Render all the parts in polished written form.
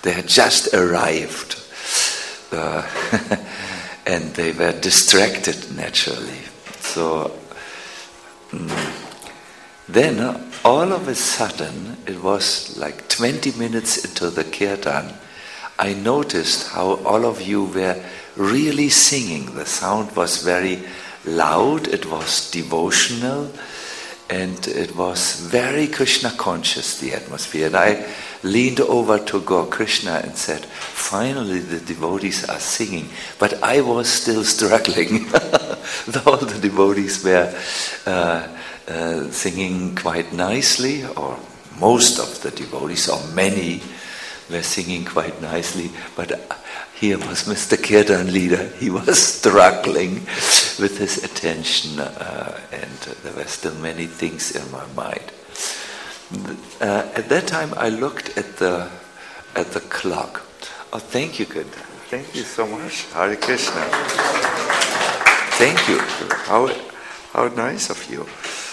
They had just arrived. And they were distracted naturally. So then all of a sudden, it was like 20 minutes into the kirtan, I noticed how all of you were really singing. The sound was very loud, it was devotional, and it was very Krishna conscious, the atmosphere. And I leaned over to Gaur Krishna and said, finally the devotees are singing. But I was still struggling. All the devotees were singing quite nicely, or most of the devotees, or many, were singing quite nicely. But here was Mr. Kirtan leader. He was struggling with his attention, and there were still many things in my mind. At that time, I looked at the clock. Oh, thank you, good. Thank you so much, Hare Krishna. Thank you. How nice of you.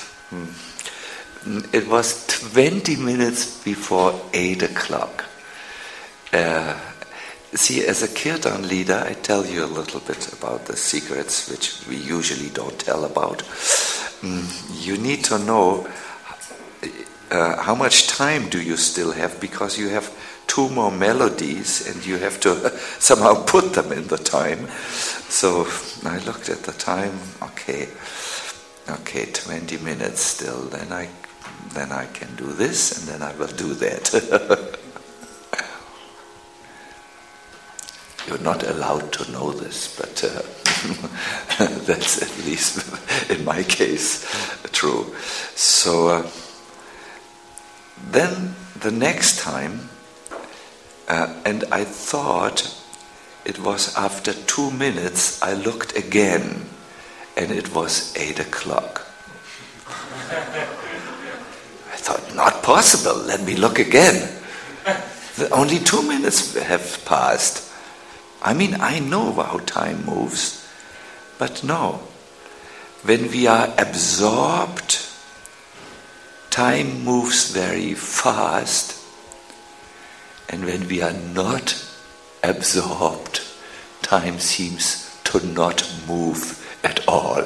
It was 20 minutes before 8 o'clock. See, as a kirtan leader, I tell you a little bit about the secrets which we usually don't tell about. You need to know how much time do you still have, because you have 2 more melodies and you have to somehow put them in the time. So I looked at the time. Okay, 20 minutes still. Then I can do this, and then I will do that. You're not allowed to know this, but that's at least in my case true. So then the next time, and I thought it was after 2 minutes, I looked again, and it was 8 o'clock. I thought, not possible, let me look again. Only 2 minutes have passed. I mean, I know how time moves, but no. When we are absorbed, time moves very fast, and when we are not absorbed, time seems to not move at all.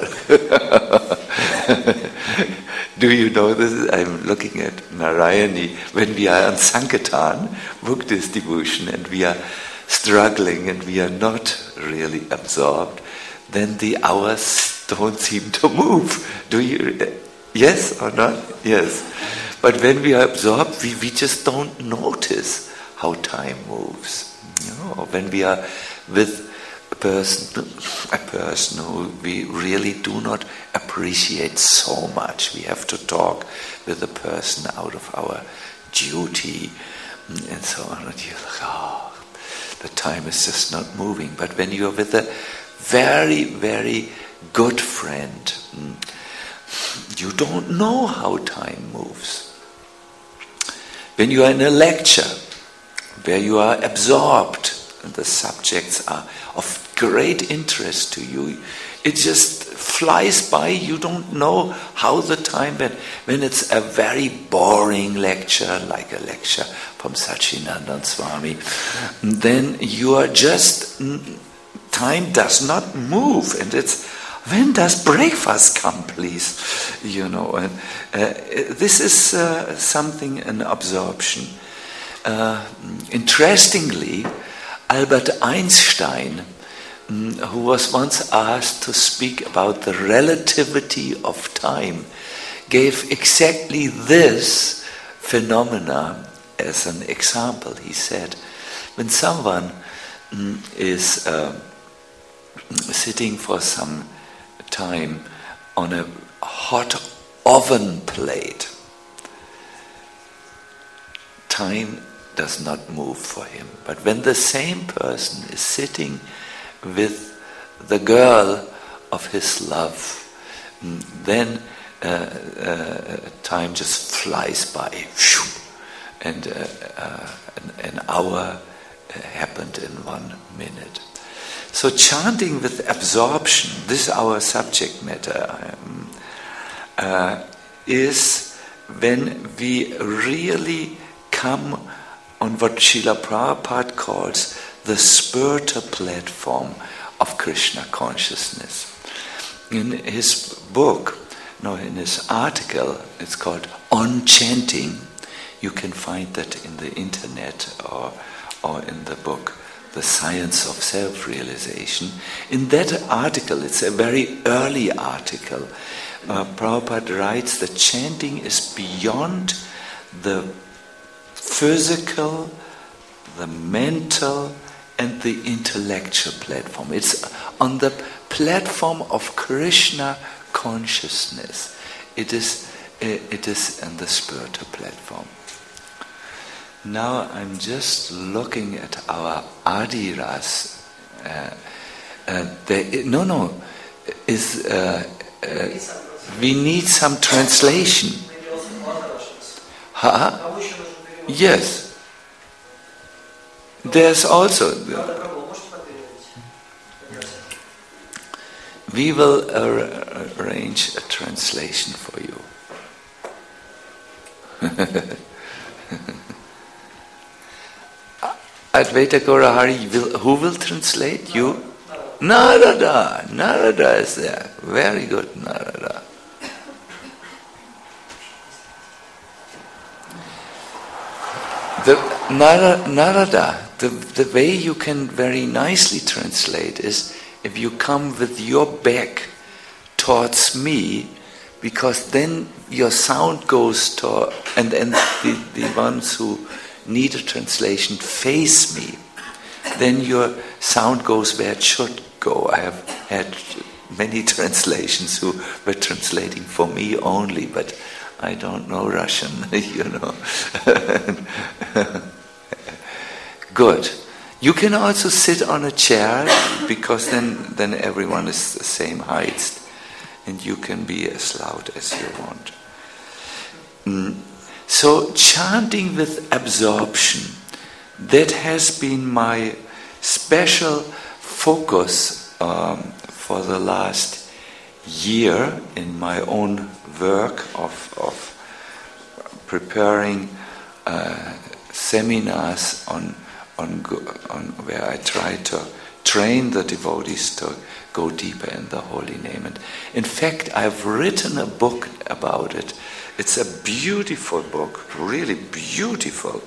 Do you know this? I'm looking at Narayani. When we are on Sankirtan, Buddhist devotion, and we are struggling and we are not really absorbed, then the hours don't seem to move. Do you? Yes or not? Yes. But when we are absorbed, we just don't notice how time moves. You know, when we are with a person who we really do not appreciate so much, we have to talk with the person out of our duty and so on. And you're like, oh, the time is just not moving. But when you're with a very, very good friend, you don't know how time moves. When you are in a lecture where you are absorbed and the subjects are of great interest to you, it just flies by. You don't know how the time went. When it's a very boring lecture, like a lecture from Satchidananda Swami, then you are just, time does not move, and it's, when does breakfast come, please? You know, and this is something, an absorption. Interestingly, Albert Einstein, who was once asked to speak about the relativity of time, gave exactly this phenomena as an example. He said, when someone is sitting for some time on a hot oven plate, time does not move for him. But when the same person is sitting with the girl of his love, then time just flies by, and an hour happened in 1 minute. So chanting with absorption, this is our subject matter, is when we really come on what Srila Prabhupada calls the spiritual platform of Krishna consciousness. In his book, in his article, it's called On Chanting. You can find that in the internet or in the book, The Science of Self-Realization. In that article, it's a very early article, Prabhupada writes that chanting is beyond the physical, the mental, and the intellectual platform. It's on the platform of Krishna consciousness. It is on the spiritual platform. Now I'm just looking at our Adiras. We need some translation. Yes. There's also. We will arrange a translation for you. Advaita Gaurahari, who will translate? You? Narada. Narada is there. Very good, Narada. Narada, the way you can very nicely translate is if you come with your back towards me, because then your sound goes to, and the ones who need a translation face me, then your sound goes where it should go. I have had many translations who were translating for me only, but I don't know Russian, Good. You can also sit on a chair, because then everyone is the same height, and you can be as loud as you want. So chanting with absorption, that has been my special focus for the last year in my own work of preparing seminars on where I try to train the devotees to go deeper in the holy name. And in fact, I've written a book about it. It's a beautiful book, really beautiful.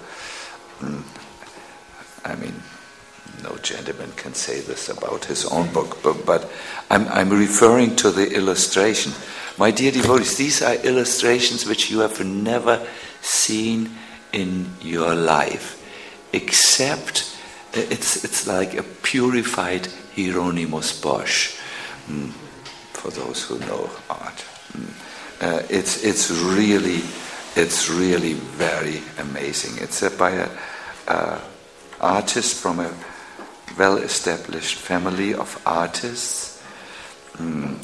I mean, no gentleman can say this about his own book, but I'm referring to the illustration. My dear devotees, these are illustrations which you have never seen in your life, except it's like a purified Hieronymus Bosch, for those who know art. It's really very amazing. It's by a artist from a well-established family of artists, and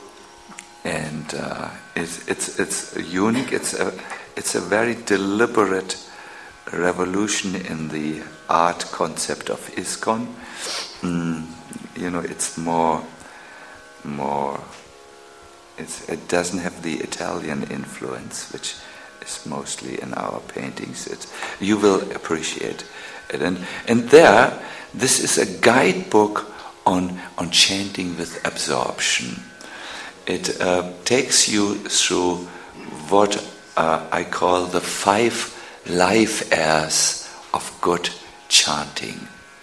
it's unique. It's a very deliberate revolution in the art concept of ISKCON. It's more. It doesn't have the Italian influence, which is mostly in our paintings. You will appreciate it. And there, this is a guidebook on chanting with absorption. It takes you through what I call the 5 life airs of good chanting.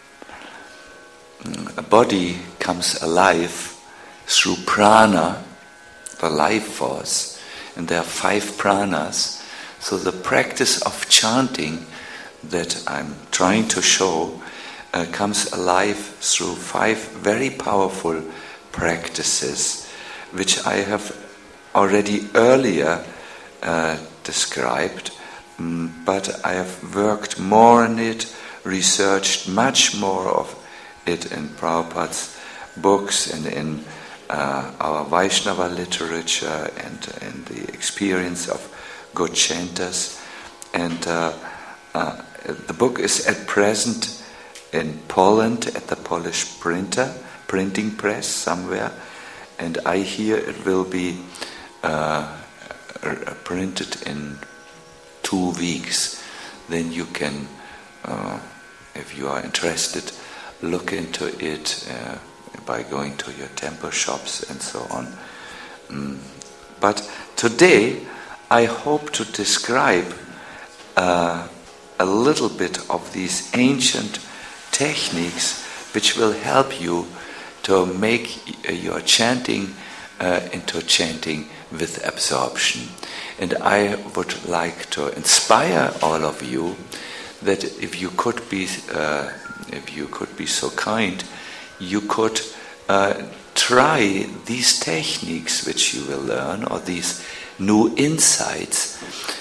A body comes alive through prana, the life force, and there are 5 pranas. So the practice of chanting that I'm trying to show comes alive through 5 very powerful practices, which I have already earlier described, but I have worked more on it, researched much more of it in Prabhupada's books and in our Vaishnava literature and in the experience of good chanters. And the book is at present in Poland at the Polish printing press somewhere, and I hear it will be printed in 2 weeks. Then you can if you are interested, look into it by going to your temple shops and so on. But today I hope to describe a little bit of these ancient techniques which will help you to make your chanting into chanting with absorption. And I would like to inspire all of you that if you could be so kind, you could try these techniques which you will learn, or these new insights,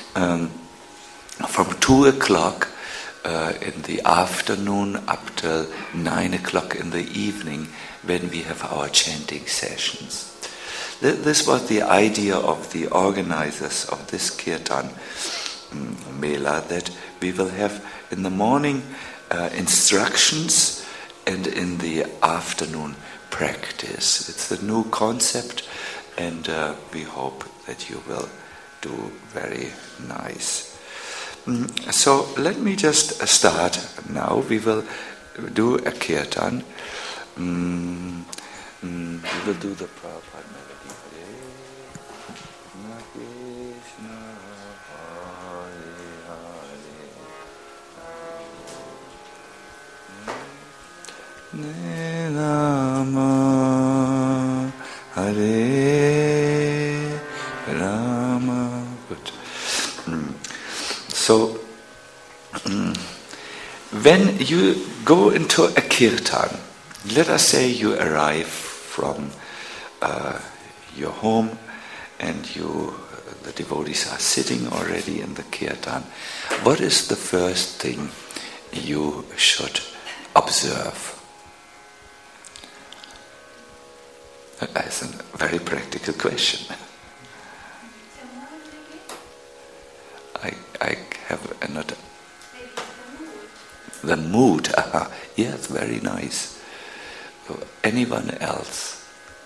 from 2 o'clock in the afternoon up till 9 o'clock in the evening when we have our chanting sessions. This was the idea of the organizers of this Kirtan Mela, that we will have in the morning instructions and in the afternoon practice. It's a new concept, and we hope that you will do very nice. So let me just start now. We will do a Kirtan. We will do the Prabhupada melody. Hare Rama, Hare Rama. Good. So, when you go into a kirtan, let us say you arrive from your home and the devotees are sitting already in the kirtan. What is the first thing you should observe? That's a very practical question. I have another. The mood. Yes, very nice. Anyone else?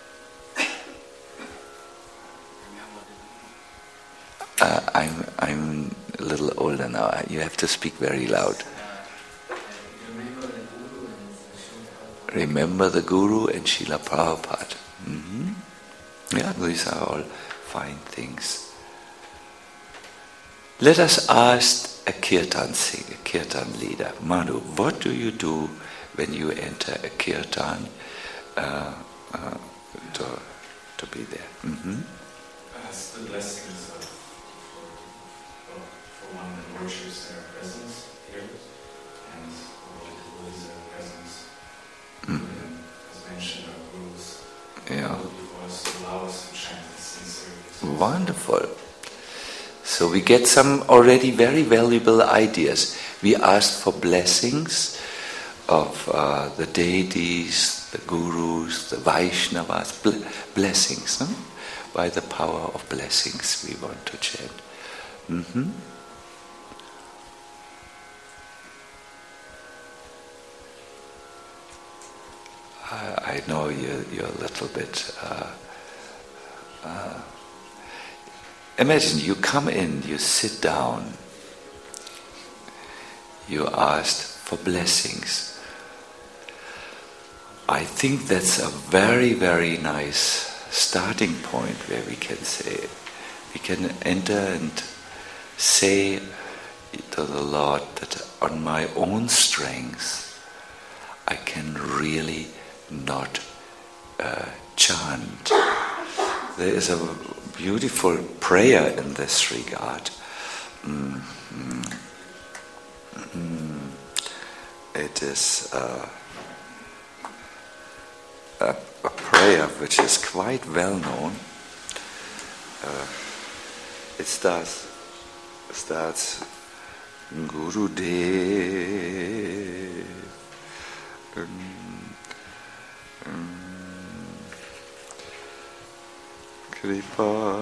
I'm a little older now. You have to speak very loud. Remember the Guru and Srila Prabhupada. Mm-hmm. Yeah, these are all fine things. Let us ask a kirtan singer, a kirtan leader. Manu, what do you do when you enter a kirtan to be there? Mm-hmm. Ask the blessings for one that worships their presence here, and all the devotees their presence. As mentioned, our gurus. Yeah. Before us to allow us to chant sincerely. Wonderful. So we get some already very valuable ideas. We ask for blessings of the deities, the gurus, the Vaishnavas, blessings. Huh? By the power of blessings we want to chant. Mm-hmm. I know you're a little bit... Imagine you come in, you sit down, you asked for blessings. I think that's a very, very nice starting point where we can enter and say to the Lord that on my own strength I can really not chant. There is a beautiful prayer in this regard. It is a prayer which is quite well known. It starts Gurudev Kripa.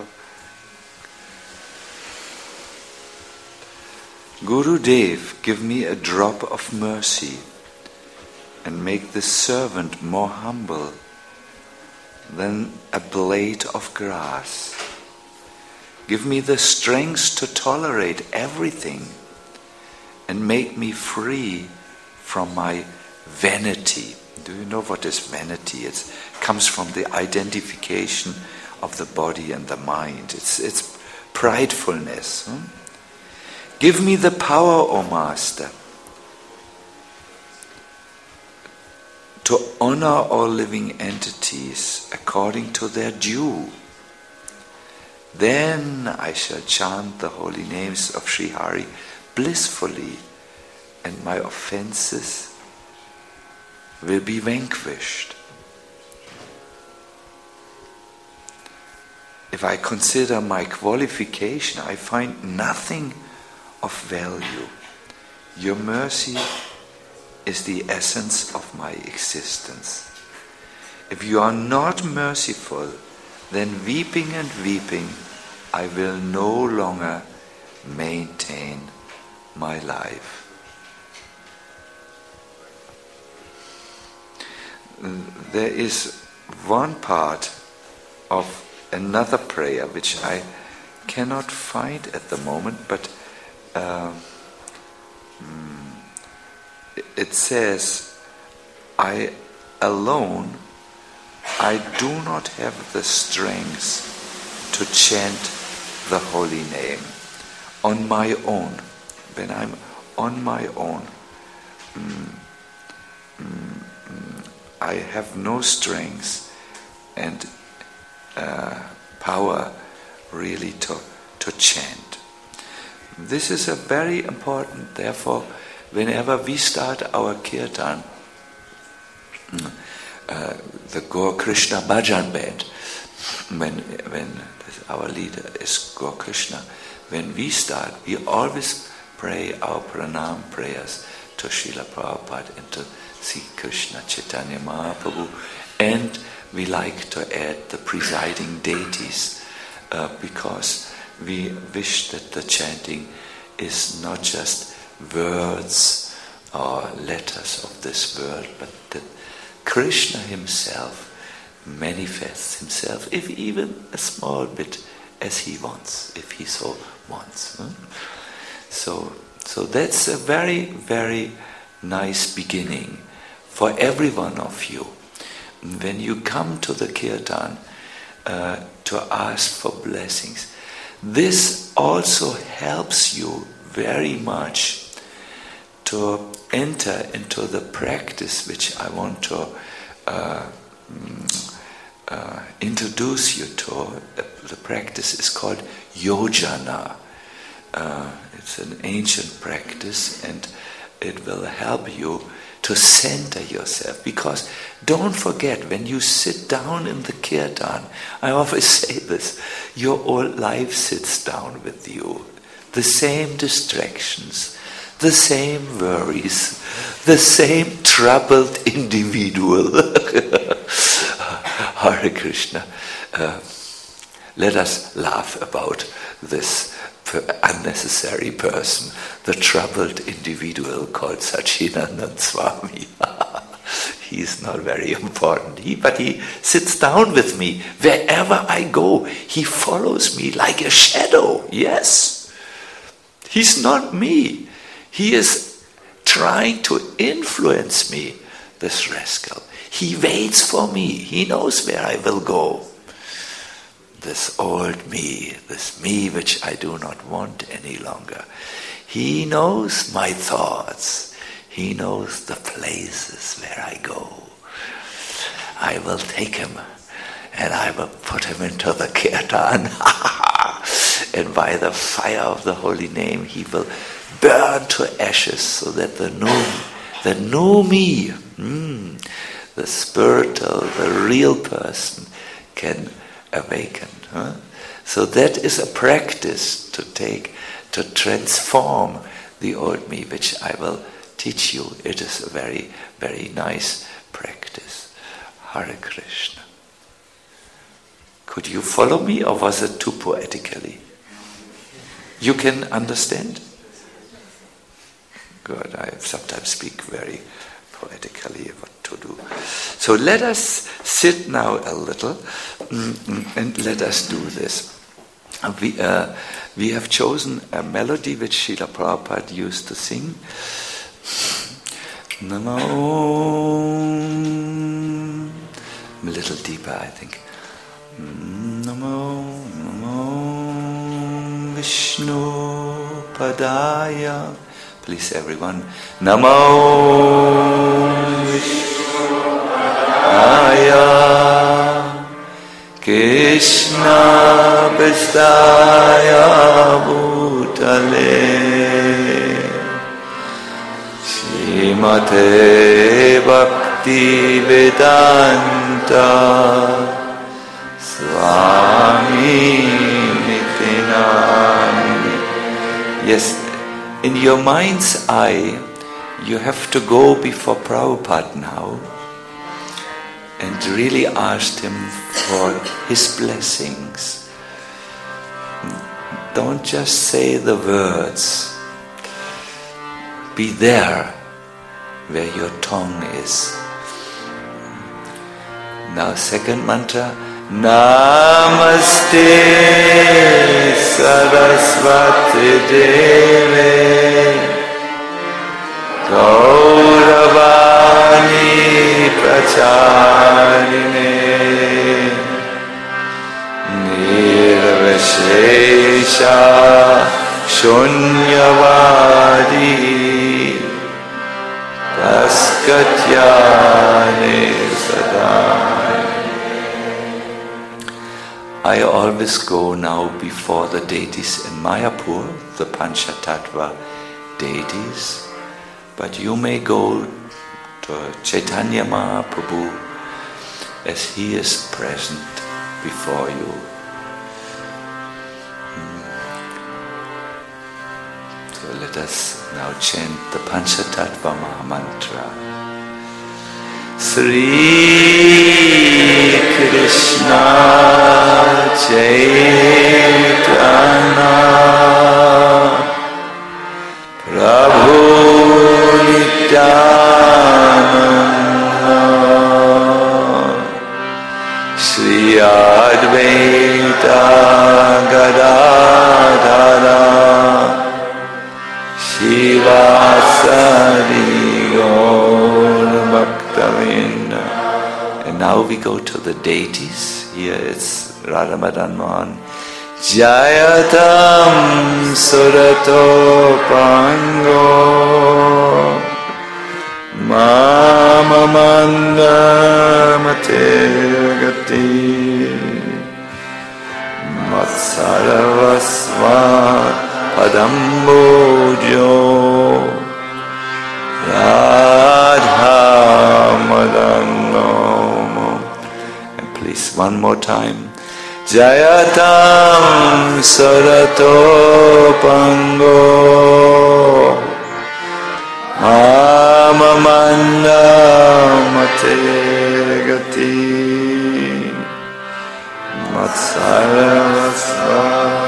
Gurudev, give me a drop of mercy and make this servant more humble than a blade of grass. Give me the strength to tolerate everything and make me free from my vanity. Do you know what is vanity? It comes from the identification of the body and the mind. It's pridefulness. Give me the power, O Master, to honor all living entities according to their due. Then I shall chant the holy names of Sri Hari blissfully, and my offenses will be vanquished. If I consider my qualification, I find nothing of value. Your mercy is the essence of my existence. If you are not merciful, then weeping and weeping, I will no longer maintain my life. There is one part of another prayer which I cannot find at the moment, but it says, I alone, I do not have the strength to chant the holy name on my own. When I'm on my own, I have no strength and power really to chant. This is a very important, therefore, whenever we start our kirtan, the Gaur Krishna Bhajan Band, when our leader is Gaur Krishna, when we start, we always pray our pranam prayers to Srila Prabhupada and to Sri Krishna Chaitanya Mahaprabhu, and we like to add the presiding deities because we wish that the chanting is not just words or letters of this world, but that Krishna himself manifests himself, if even a small bit, as he wants, if he so wants. So that's a very, very nice beginning for every one of you. When you come to the kirtan to ask for blessings, this also helps you very much to enter into the practice which I want to introduce you to. The practice is called yojana. It's an ancient practice, and it will help you to center yourself. Because don't forget, when you sit down in the kirtan, I always say this, your whole life sits down with you. The same distractions, the same worries, the same troubled individual. Hare Krishna. Let us laugh about this unnecessary person, the troubled individual called Sachinandan Swami. He is not very important, but he sits down with me. Wherever I go, he follows me like a shadow. Yes, he's not me. He is trying to influence me, this rascal. He waits for me. He knows where I will go. This old me, this me which I do not want any longer. He knows my thoughts. He knows the places where I go. I will take him and I will put him into the kirtan. And by the fire of the holy name, he will burn to ashes so that the new me, the spiritual, the real person can awaken. So that is a practice to take, to transform the old me, which I will teach you. It is a very, very nice practice. Hare Krishna. Could you follow me, or was it too poetically? You can understand? Good. I sometimes speak very poetically what to do. So let us sit now a little and let us do this. We have chosen a melody which Srila Prabhupada used to sing. Namo, a little deeper, I think. Namo, Namo Vishnu Padaya. Please, everyone. Namo Vishnu Padaya. Krishna Vistaya Bhutale Srimate Bhakti Vedanta Swami Nitinani. Yes, in your mind's eye, you have to go before Prabhupada now and really asked him for his blessings. Don't just say the words. Be there where your tongue is. Now second mantra. Namaste Saraswati Deve Gauravani Pracharine Nirvishesha Shunyavadi Praskatyane Sadai. I always go now before the deities in Mayapur, the Panchatattva deities, but you may go to Chaitanya Mahaprabhu as he is present before you. So let us now chant the Panchatattva Mahamantra. Sri Krishna Chaitanya Prabhu Nityananda Sri Advaita Gadadhara Shivasari Gaur Bhaktavinda. And now we go to the deities. Here it's Radha Madan Mohan. Jayatam Surato Pango Mama Manda Mate Gati Matsaravasva Padambojo Radha Madano. And please, one more time. Jayatam Sarato Pango Amamanda Mate Gati Matsaravasva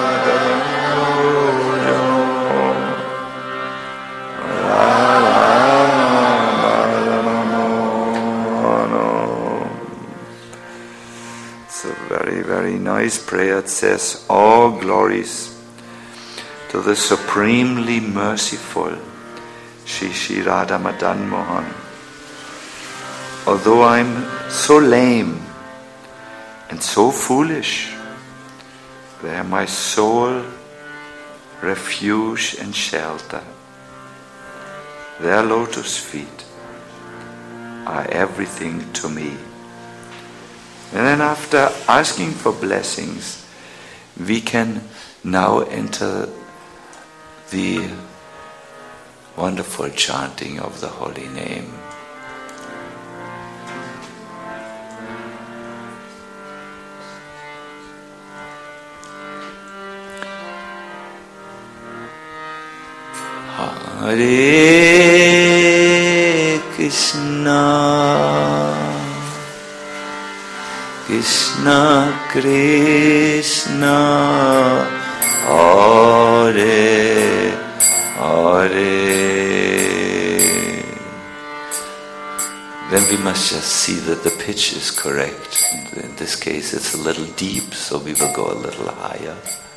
Very nice prayer. It says, all glories to the supremely merciful Shri Radha Madan Mohan. Although I'm so lame and so foolish, where my soul refuge and shelter, their lotus feet are everything to me. And then after asking for blessings, we can now enter the wonderful chanting of the holy name. Hare Krishna Krishna Krishna Hare Hare then we must just see that the pitch is correct. In this case, it's a little deep, so we will go a little higher.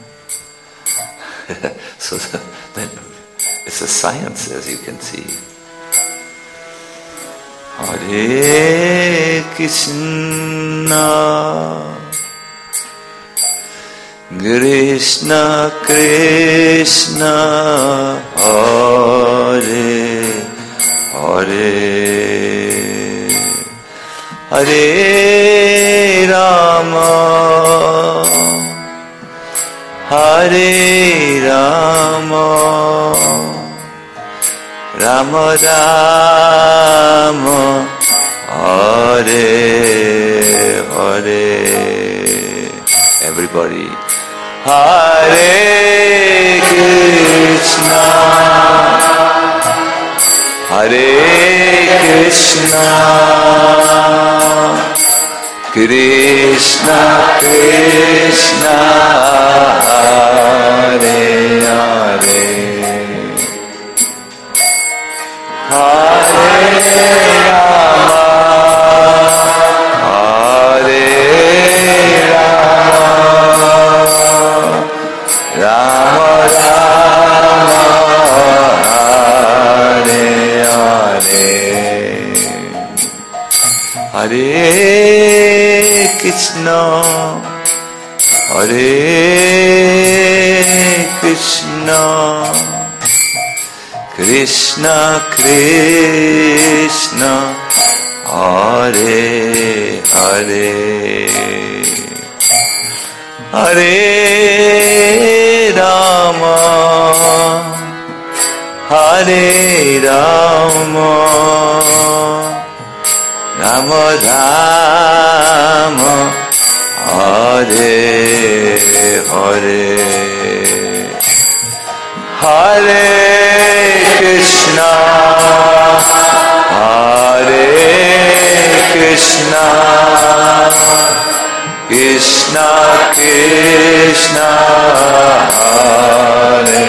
So then it's a science, as you can see. Hare Krishna, Krishna Krishna, Hare Hare, Hare Rama, Hare Rama, Rama Rama, Hare Hare. Everybody. Hare Krishna, Hare Krishna, Krishna Krishna, Hare Hare, Hare Rama, Hare Rama, Rama Rama, Hare Hare, Hare Krishna, Hare Krishna, Krishna Krishna, Hare Hare, Hare Rama, Hare Rama, Rama Rama, Hare Hare, Hare Krishna, Hare Krishna, Krishna Krishna, Hare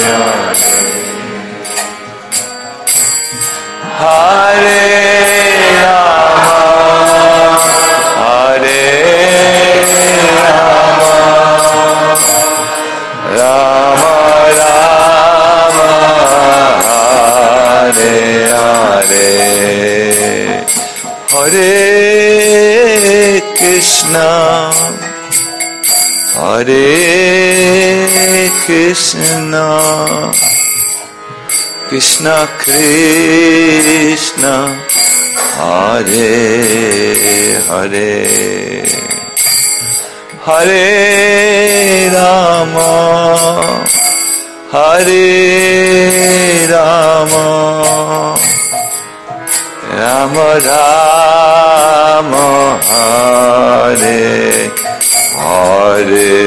Hare, Hare Rama, Hare Rama, Rama Rama, Hare Hare, Hare Krishna, Hare Krishna, Krishna Krishna, Hare Hare, Hare Rama, Hare Rama, Rama Rama, Hare Hare,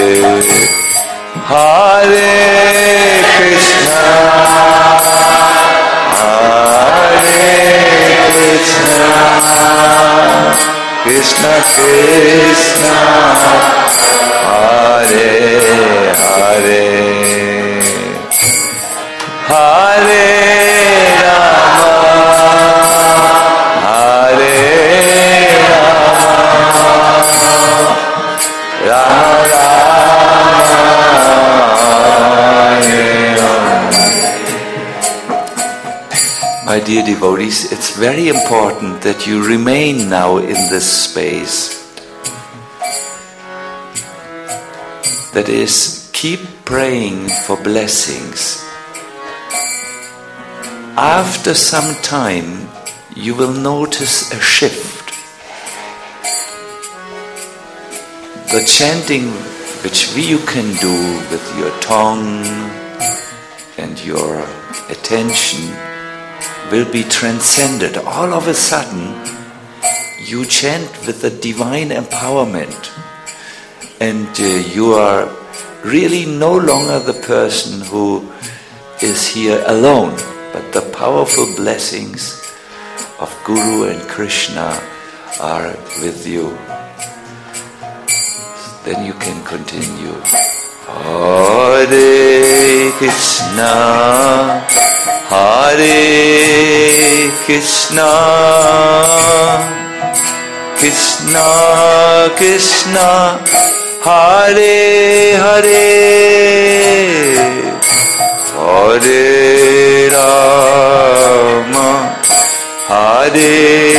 Hare Krishna, Hare Krishna, Krishna Krishna, Hare Hare, Hare Rama, Hare Rama, Rama My dear devotees, it's very important that you remain now in this space. That is, keep praying for blessings. After some time, you will notice a shift. The chanting which you can do with your tongue and your attention will be transcended. All of a sudden, you chant with the divine empowerment, and you are really no longer the person who is here alone, but the powerful blessings of Guru and Krishna are with you. Then you can continue. Hare Krishna, Hare Krishna, Krishna Krishna, Hare Hare, Hare Rama, Hare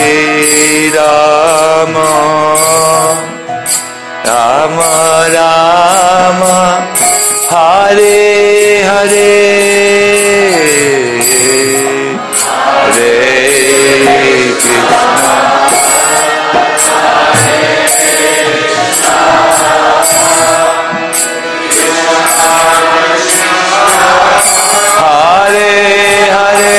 Rama, Rama Rama, Hare Hare, Hare Krishna, Hare Hare,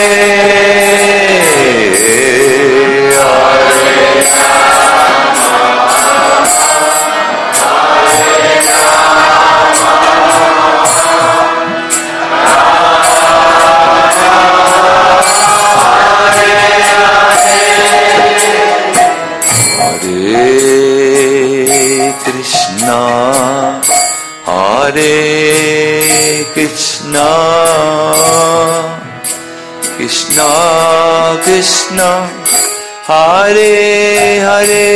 Krishna, Hare Krishna, Krishna Krishna, Hare Hare,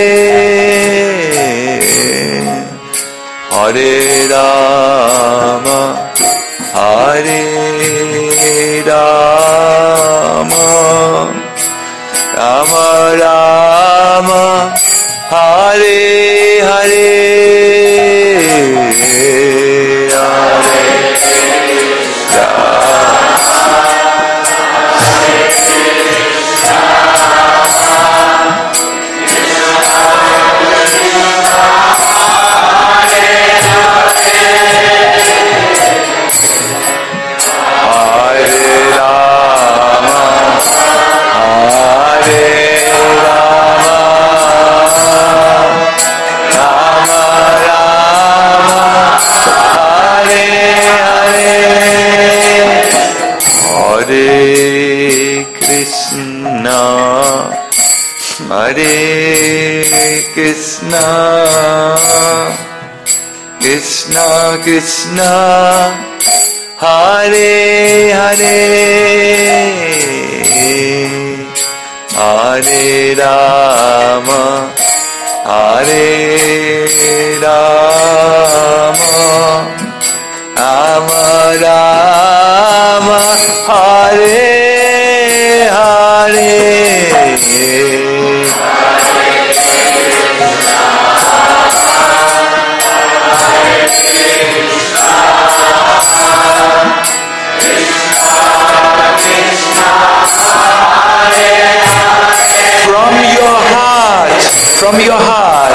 Hare Rama, Hare Rama, Rama Rama, Hare Hare, Hare Hare Krishna, Krishna Krishna, Hare Hare, Hare Rama, Hare Rama, Rama Rama, Hare Hare, from your heart, from your heart.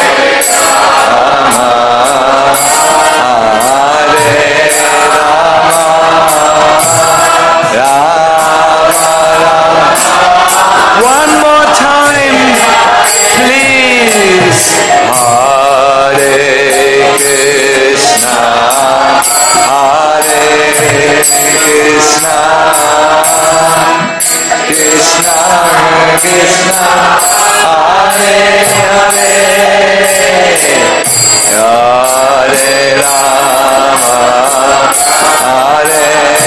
One more time, please. Hare Krishna, Hare Krishna, Krishna Krishna, Hare Hare, Hare Rama, Hare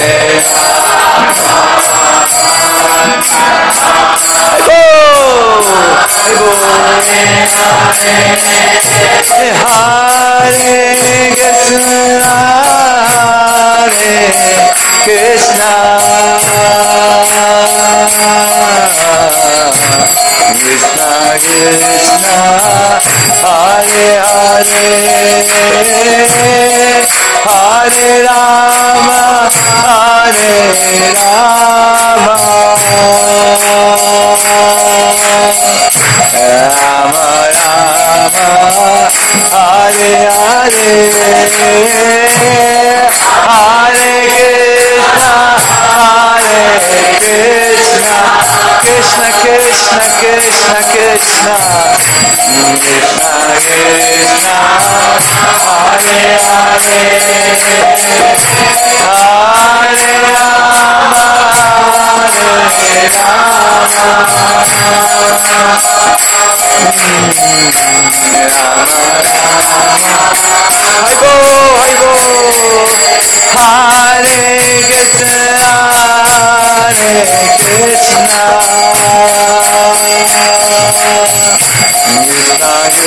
Krishna, Krishna Krishna, Hare Hare, Hare Rama, Hare Rama, Rama Rama, Hare Hare, Hare Krishna, Krishna Krishna, Krishna Krishna, Krishna Krishna, Hare Hare, Hare Rama, Hare Rama, Hare Go.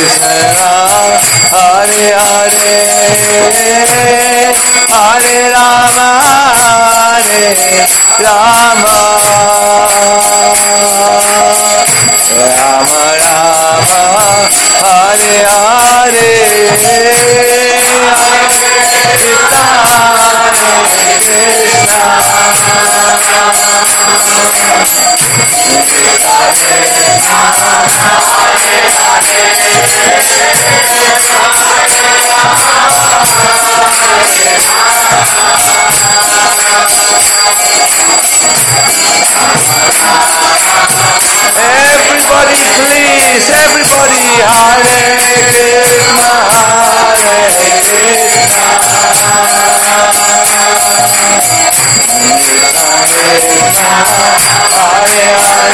Hare Rama, Rama Rama, Hare Hare, everybody please, everybody, Hare Krishna, Hare Krishna, Hare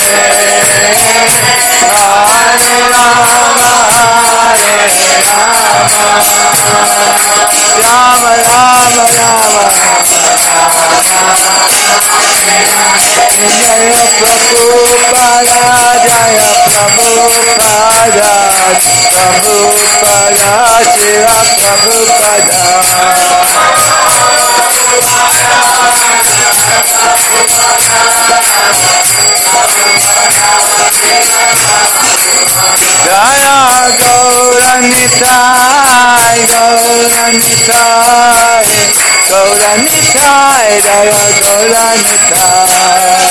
Rama, Rama Rama, Jaya Prabhupada, Jaya Prabhupada, Prabhupada, Shiva Prabhupada. Jaya Gauranitai, Gauranitai, Gauranitai, Jaya Gauranitai.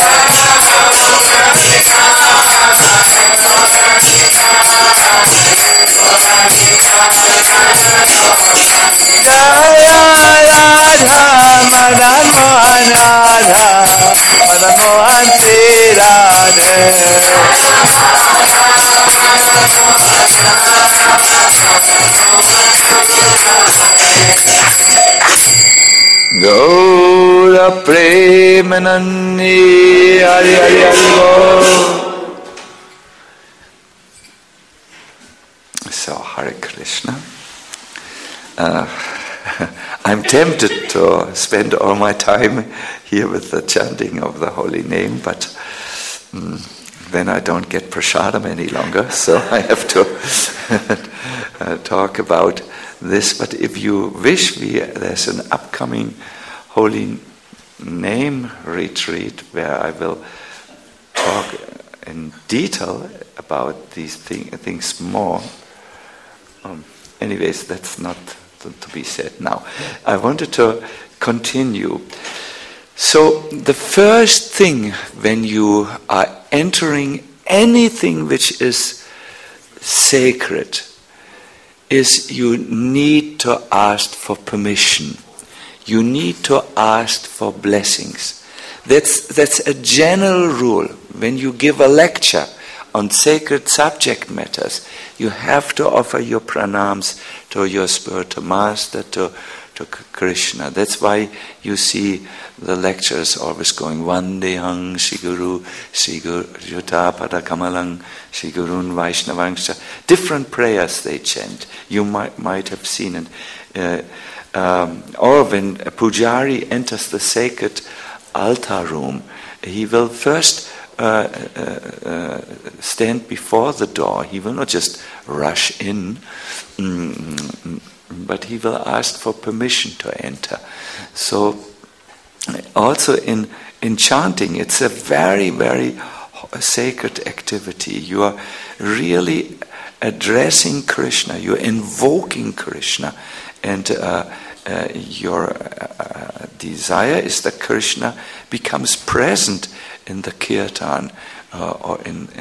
Jaya Radha, Madan Mohan Radha, Madan Mohan Sri Radhe. Gaura Premanandi, Hari Hari Hari Bol. So, Hare Krishna. I'm tempted to spend all my time here with the chanting of the holy name, but then I don't get prasadam any longer, so I have to talk about this. But if you wish, there's an upcoming holy name retreat where I will talk in detail about these things more. Anyways, that's not to be said now. I wanted to continue. So the first thing when you are entering anything which is sacred is you need to ask for permission. You need to ask for blessings. That's a general rule. When you give a lecture on sacred subject matters, you have to offer your pranams to your spiritual master, to Krishna. That's why you see the lectures always going Vandehang Shiguru Juta Padakamalang Shigurun Vaishnavangsha. Different prayers they chant. You might have seen it. Or when a pujari enters the sacred altar room, he will first stand before the door. He will not just rush in, but he will ask for permission to enter. So also in chanting, it's a very, very sacred activity. You are really addressing Krishna, you're invoking Krishna, and your desire is that Krishna becomes present in the kirtan or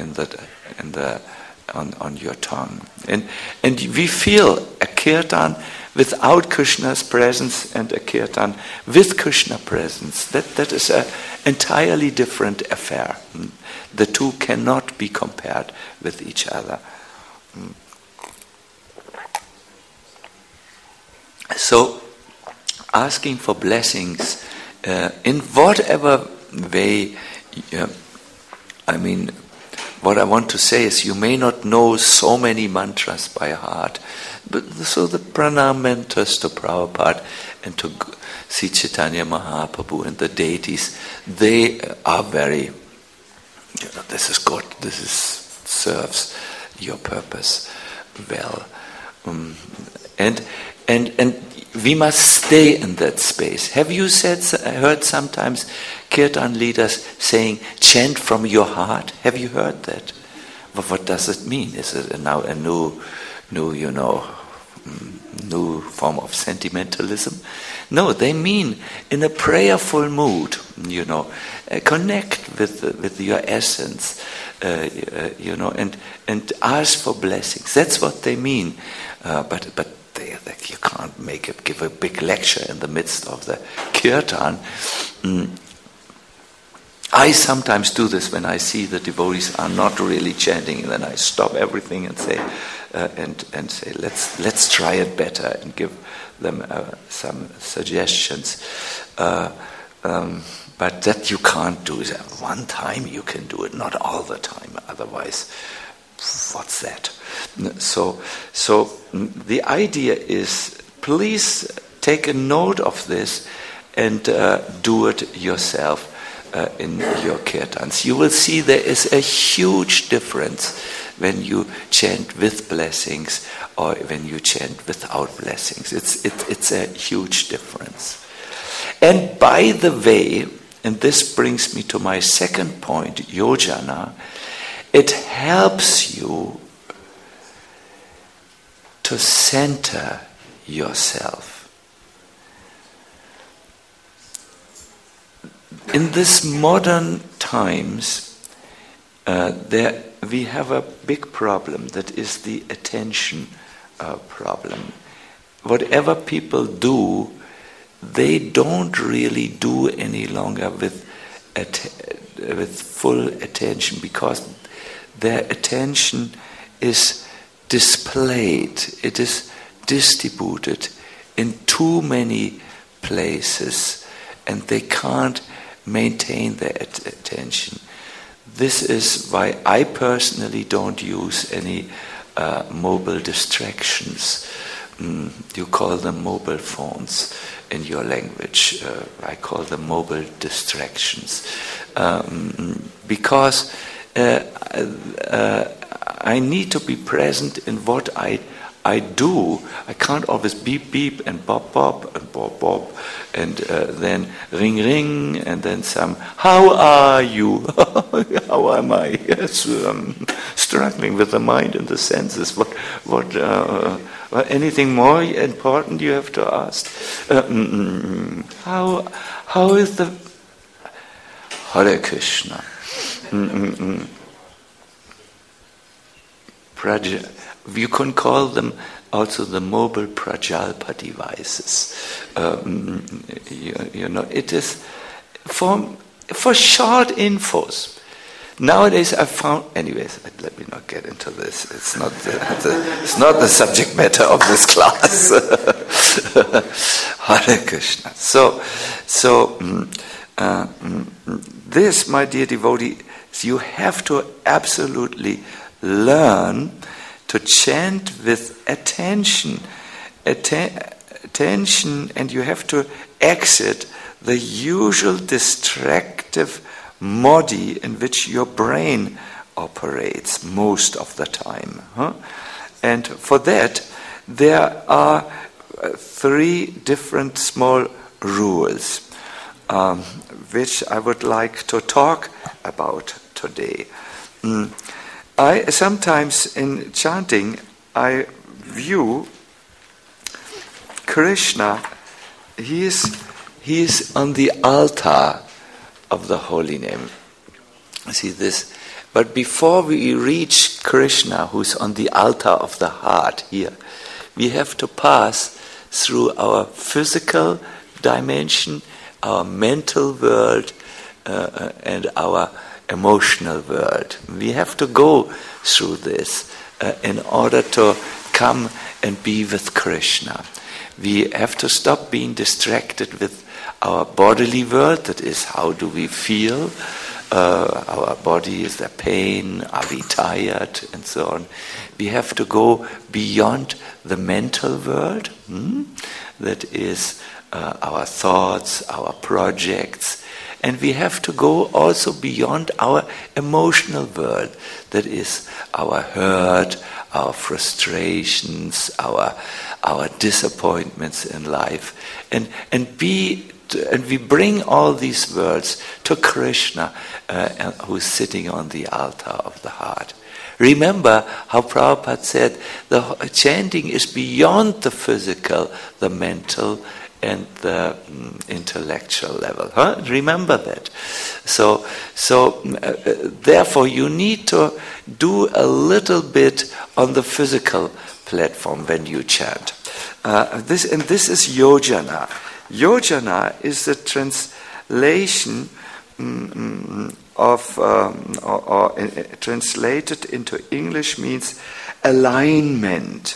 on your tongue, and we feel a kirtan without Krishna's presence and a kirtan with Krishna presence. That is an entirely different affair. The two cannot be compared with each other. So, asking for blessings in whatever way. What I want to say is you may not know so many mantras by heart, but so the pranam mantras to Prabhupada and to Sri Chaitanya Mahaprabhu and the deities, they are very, this is good, serves your purpose. well. And we must stay in that space. Have you heard sometimes kirtan leaders saying, chant from your heart? Have you heard that? But what does it mean? Is it now a new form of sentimentalism? No, they mean in a prayerful mood, connect with your essence, and ask for blessings. That's what they mean. But you can't give a big lecture in the midst of the kirtan. I sometimes do this when I see the devotees are not really chanting, and then I stop everything and say, let's try it better, and give them some suggestions. But that you can't do. One time you can do it, not all the time. Otherwise, what's that? So the idea is, please take a note of this and do it yourself in your kirtans. You will see there is a huge difference when you chant with blessings or when you chant without blessings. It's a huge difference. And by the way, and this brings me to my second point, yojana, it helps you to center yourself. In this modern times, we have a big problem, that is the attention problem. Whatever people do, they don't really do any longer with full attention, because their attention is displayed, it is distributed in too many places, and they can't maintain their attention. This is why I personally don't use any mobile distractions. You call them mobile phones in your language. I call them mobile distractions. Because I need to be present in what I do. I can't always beep beep and bob bob and bob bob and then ring ring and then some how are you? How am I? Yes, struggling with the mind and the senses. What anything more important you have to ask? How is the Hare Krishna? You can call them also the mobile Prajalpa devices. It is for short infos. Nowadays, I found. Anyways, let me not get into this. It's not the subject matter of this class. Hare Krishna. So this, my dear devotee, you have to absolutely learn to chant with attention, and you have to exit the usual distractive modi in which your brain operates most of the time. And for that, there are 3 different small rules, which I would like to talk about today. I sometimes in chanting, I view Krishna, he is on the altar of the holy name. See this? But before we reach Krishna, who's on the altar of the heart here, we have to pass through our physical dimension, our mental world, and our emotional world. We have to go through this in order to come and be with Krishna. We have to stop being distracted with our bodily world, that is, how do we feel? Our body, is there pain? Are we tired? And so on. We have to go beyond the mental world, that is our thoughts, our projects, and we have to go also beyond our emotional world. That is our hurt, our frustrations, our disappointments in life, and we bring all these words to Krishna, who's sitting on the altar of the heart. Remember how Prabhupada said the chanting is beyond the physical, the mental, and the intellectual level. Remember that. So therefore you need to do a little bit on the physical platform when you chant. This is yojana. Yojana is the translation of, or translated into English means alignment.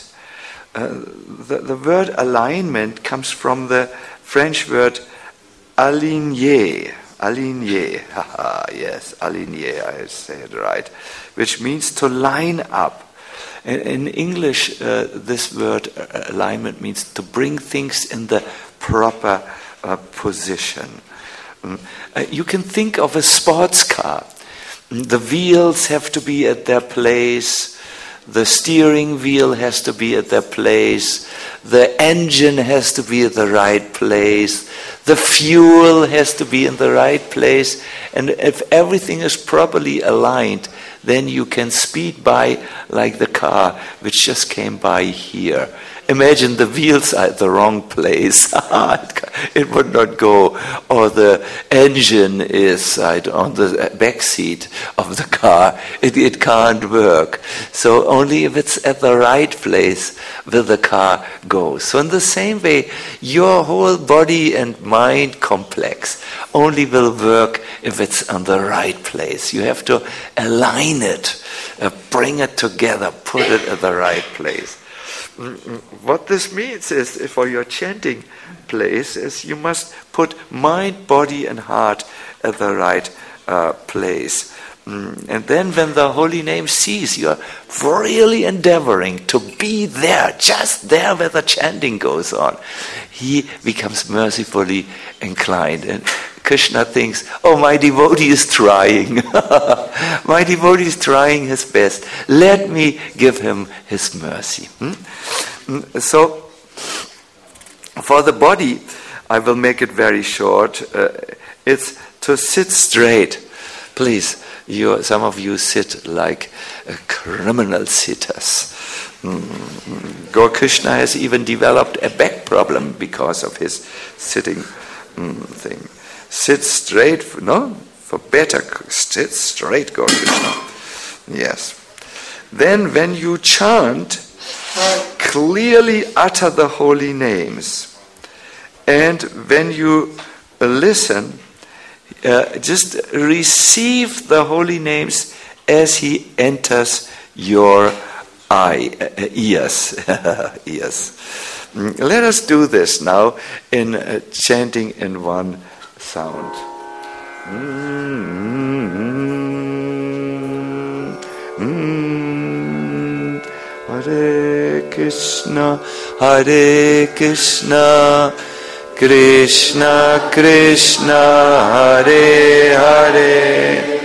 The word alignment comes from the French word aligner. Aligner, yes, aligner, I say it right, which means to line up. In English, this word alignment means to bring things in the proper position. You can think of a sports car. The wheels have to be at their place. The steering wheel has to be at their place. The engine has to be at the right place. The fuel has to be in the right place. And if everything is properly aligned, then you can speed by like the car which just came by here. Imagine the wheels are at the wrong place. It would not go. Or the engine is on the back seat of the car. It can't work. So only if it's at the right place will the car go. So in the same way, your whole body and mind complex only will work if it's on the right place. You have to align it, bring it together, put it at the right place. What this means is, for your chanting place, is you must put mind, body and heart at the right place. And then when the holy name sees you're really endeavoring to be there, just there where the chanting goes on, he becomes mercifully inclined. And Krishna thinks, oh, my devotee is trying. My devotee is trying his best. Let me give him his mercy. So, for the body, I will make it very short. It's to sit straight. Please, some of you sit like criminal sitters. Gaur Krishna has even developed a back problem because of his sitting thing. Sit straight, for better, sit straight, Gaur Krishna. Yes. Then when you chant, clearly utter the holy names. And when you listen, just receive the holy names as he enters your ears. Ears. Let us do this now in chanting in one sound. Hare Krishna, Krishna Krishna, Hare Hare,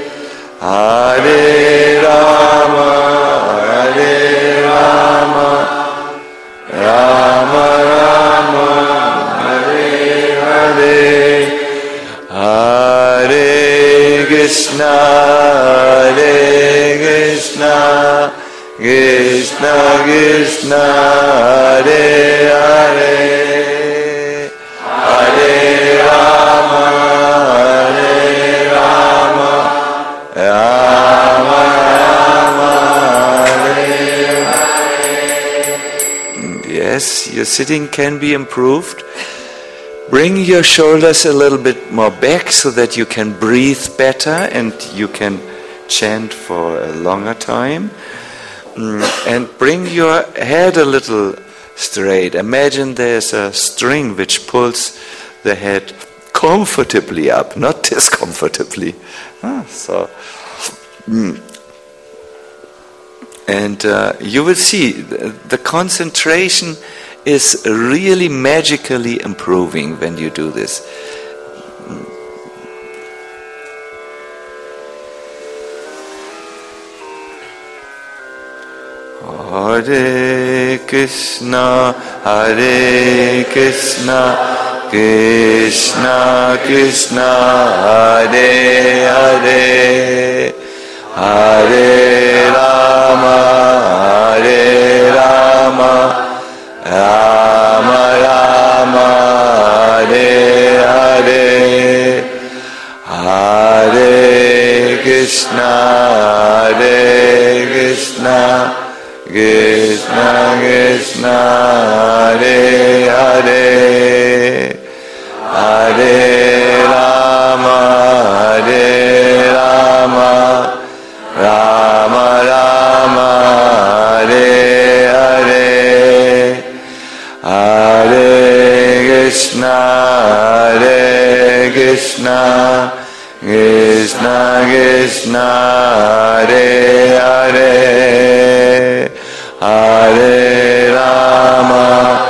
Hare Rama, Hare Rama, Rama Rama, Hare Hare, Hare Krishna, Krishna Krishna, Hare Hare, Hare Rama, Rama Rama, Hare Hare. Yes, your sitting can be improved. Bring your shoulders a little bit more back so that you can breathe better and you can chant for a longer time. And bring your head a little straight. Imagine there's a string which pulls the head comfortably up, not discomfortably. And you will see the concentration is really magically improving when you do this. Hare Krishna, Krishna Krishna, Hare Hare, Hare Rama, Rama Rama, Hare Hare, Hare Krishna, Krishna Krishna, Hare Hare, Hare Rama, Rama Rama, Hare Hare, Hare Krishna, Krishna Krishna, Hare Hare, Hare Rama,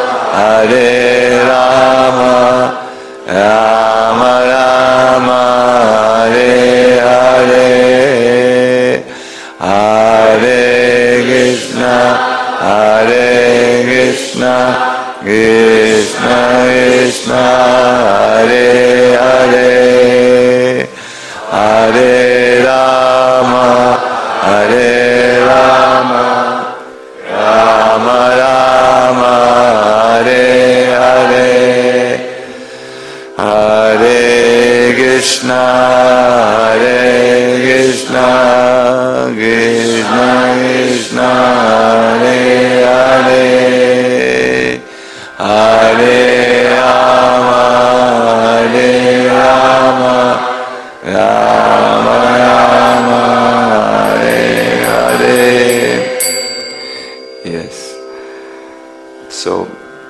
Rama Rama, Hare Hare, Hare Krishna, Krishna Krishna, Hare Hare, Hare Rama, Rama Rama, Hare Hare, Hare Krishna, Krishna Krishna, Hare Hare, Hare Rama, Rama Rama, Hare Hare. Yes. So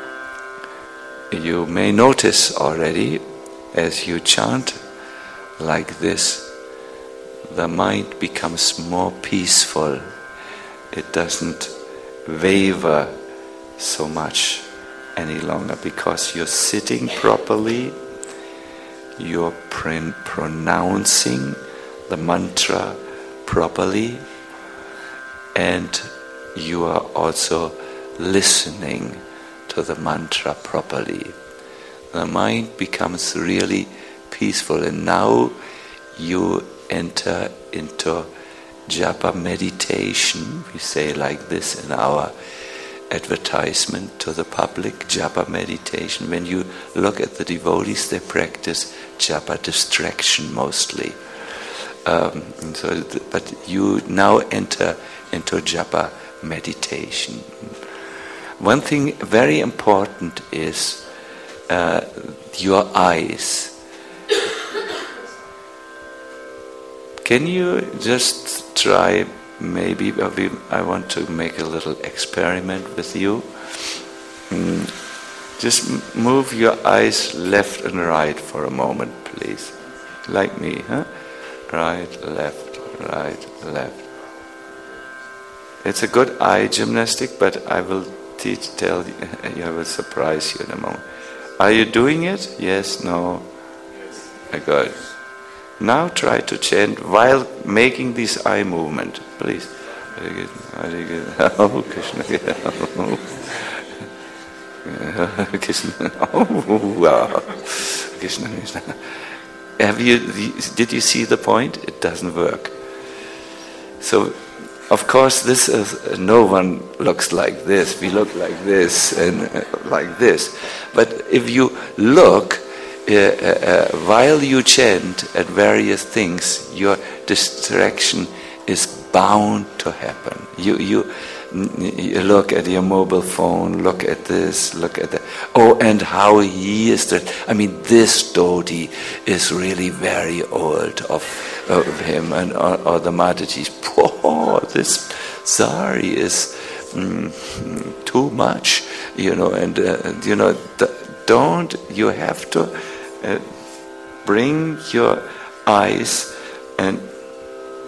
you may notice already, as you chant like this, the mind becomes more peaceful. It doesn't waver so much any longer because you're sitting properly, you're pronouncing the mantra properly, and you are also listening to the mantra properly. The mind becomes really peaceful, and now you enter into japa meditation. We say like this in our advertisement to the public, japa meditation. When you look at the devotees, they practice japa distraction mostly. But you now enter into japa meditation. One thing very important is your eyes. Can you just try, maybe I want to make a little experiment with you. Just move your eyes left and right for a moment, please. Like me, huh? Right, left, left. It's a good eye gymnastic, but I will tell you, I will surprise you in a moment. Are you doing it? Yes, no? Good. Now try to chant while making this eye movement, please. Oh, Krishna. Krishna. Oh, wow. Krishna, Krishna. Did you see the point? It doesn't work. So, of course, this is, no one looks like this. We look like this and like this. But if you look, while you chant at various things, your distraction is bound to happen. You look at your mobile phone, look at this, look at that. Oh, and how he is that. I mean, this devotee is really very old of him, and or the Mataji's. Oh, this sari is too much, and don't you have to bring your eyes and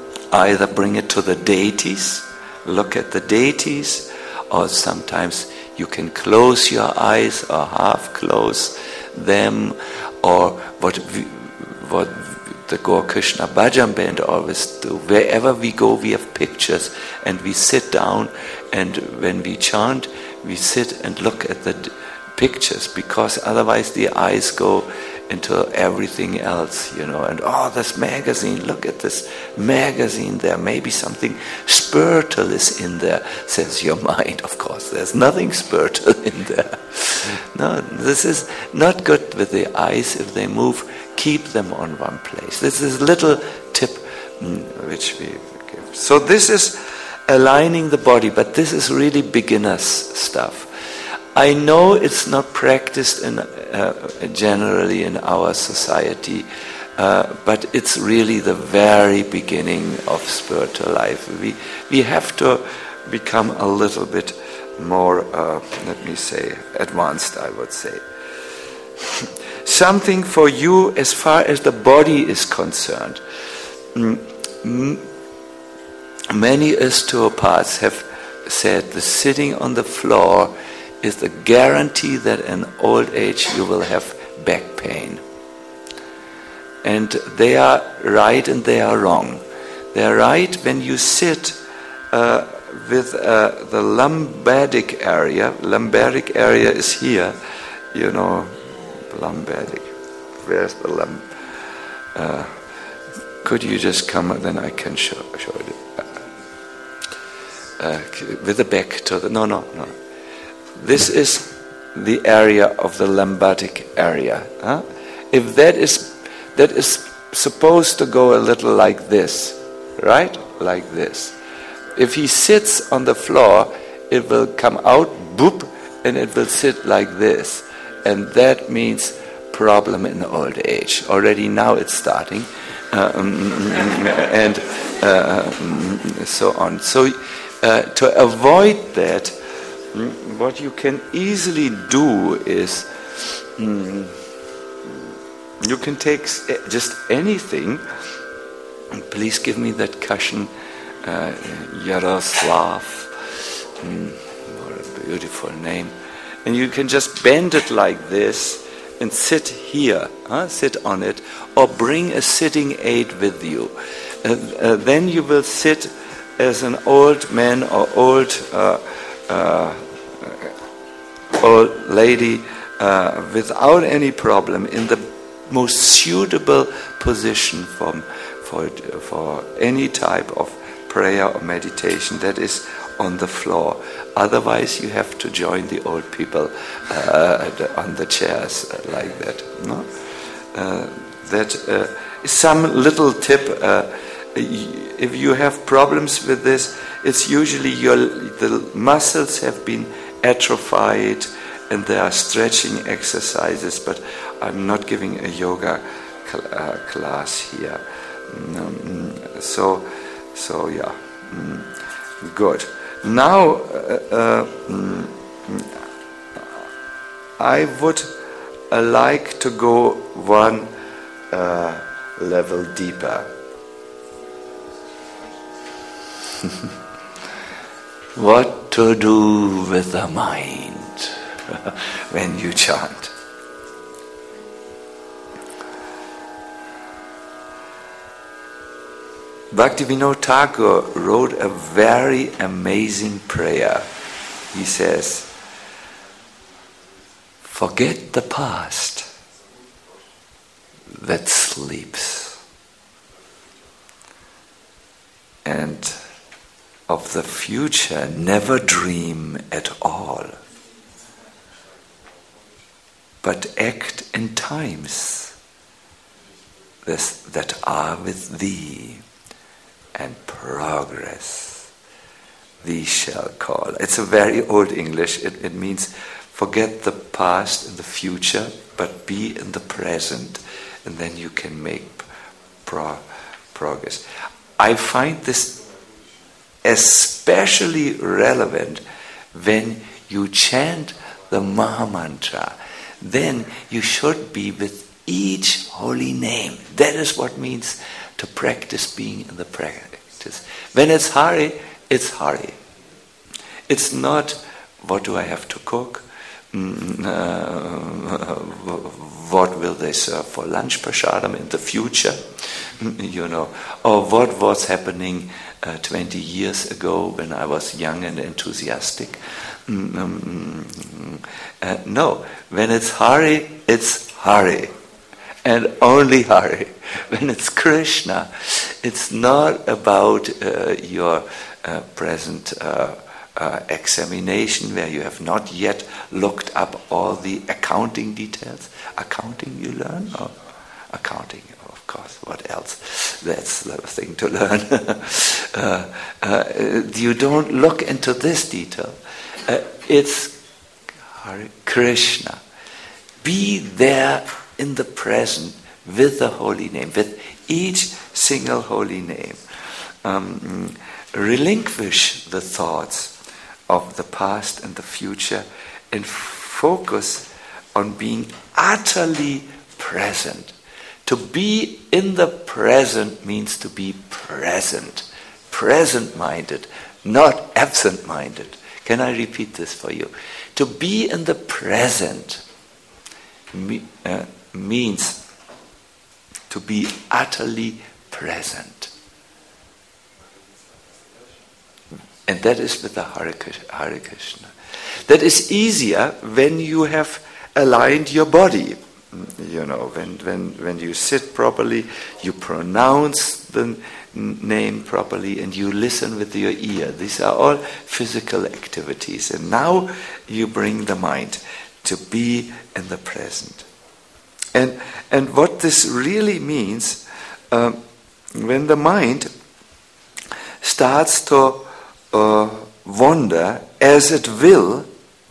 either bring it to the deities, look at the deities, or sometimes You can close your eyes or half close them, or what the Gaur Krishna Bhajan Band always do. Wherever we go, we have pictures, and we sit down, and when we chant, we sit and look at the pictures, because otherwise the eyes go into everything else, and this magazine, look at this magazine, there may be something spiritual is in there, says your mind. Of course, there's nothing spiritual in there. No, this is not good with the eyes. If they move, keep them on one place. This is a little tip which we give. So this is aligning the body, but this is really beginner's stuff. I know it's not practiced generally in our society, but it's really the very beginning of spiritual life. We have to become a little bit more, advanced, I would say. Something for you as far as the body is concerned. Many osteopaths have said the sitting on the floor is the guarantee that in old age you will have back pain. And they are right and they are wrong. They are right when you sit with the lumbatic area. Lumbatic area is here, lumbatic. Where's the could you just come, then I can show it. With the back to the, no. This is the area of the lumbatic area. If that is supposed to go a little like this, right? Like this. If he sits on the floor, it will come out, boop, and it will sit like this. And that means problem in old age. Already now it's starting. And so on. So to avoid that, what you can easily do is you can take just anything. Please give me that cushion, Yaroslav. What a beautiful name. And you can just bend it like this and sit here, sit on it, or bring a sitting aid with you. Then you will sit as an old man or old lady without any problem in the most suitable position for any type of prayer or meditation, that is on the floor. Otherwise you have to join the old people on the chairs like that. No? That is some little tip. If you have problems with this, it's usually the muscles have been atrophied and there are stretching exercises, but I'm not giving a yoga class here. So yeah, good. Now I would like to go one level deeper. What to do with the mind when you chant? Bhaktivinoda Thakur wrote a very amazing prayer. He says, forget the past that sleeps, and of the future never dream at all, but act in times that are with thee, and progress thee shall call. It's a very old English. It means forget the past and the future, but be in the present, and then you can make progress. I find this especially relevant when you chant the Maha Mantra. Then you should be with each holy name. That is what means to practice being in the practice. When it's Hari, it's Hari. It's not what do I have to cook? What will they serve for lunch prasadam in the future? Or what was happening 20 years ago when I was young and enthusiastic. No, when it's Hari, it's Hari. And only Hari. When it's Krishna, it's not about your present examination where you have not yet looked up all the accounting details. Accounting you learn? Oh, accounting, of course. What else? That's the thing to learn. You don't look into this detail. It's Hare Krishna. Be there in the present with the holy name, with each single holy name. Relinquish the thoughts of the past and the future and focus on being utterly present. To be in the present means to be present, present-minded, not absent-minded. Can I repeat this for you? To be in the present means to be utterly present. And that is with the Hare Krishna. That is easier when you have aligned your body. When you sit properly, you pronounce the name properly, and you listen with your ear. These are all physical activities. And now you bring the mind to be in the present. And what this really means, when the mind starts to wander as it will,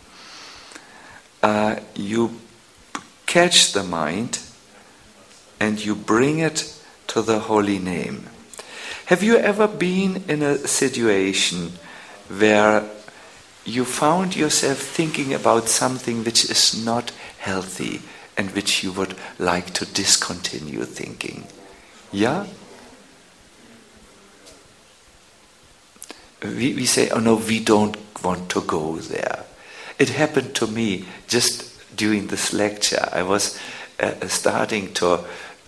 you catch the mind and you bring it to the holy name. Have you ever been in a situation where you found yourself thinking about something which is not healthy and which you would like to discontinue thinking? Yeah? We say, oh no, we don't want to go there. It happened to me just during this lecture. I was starting to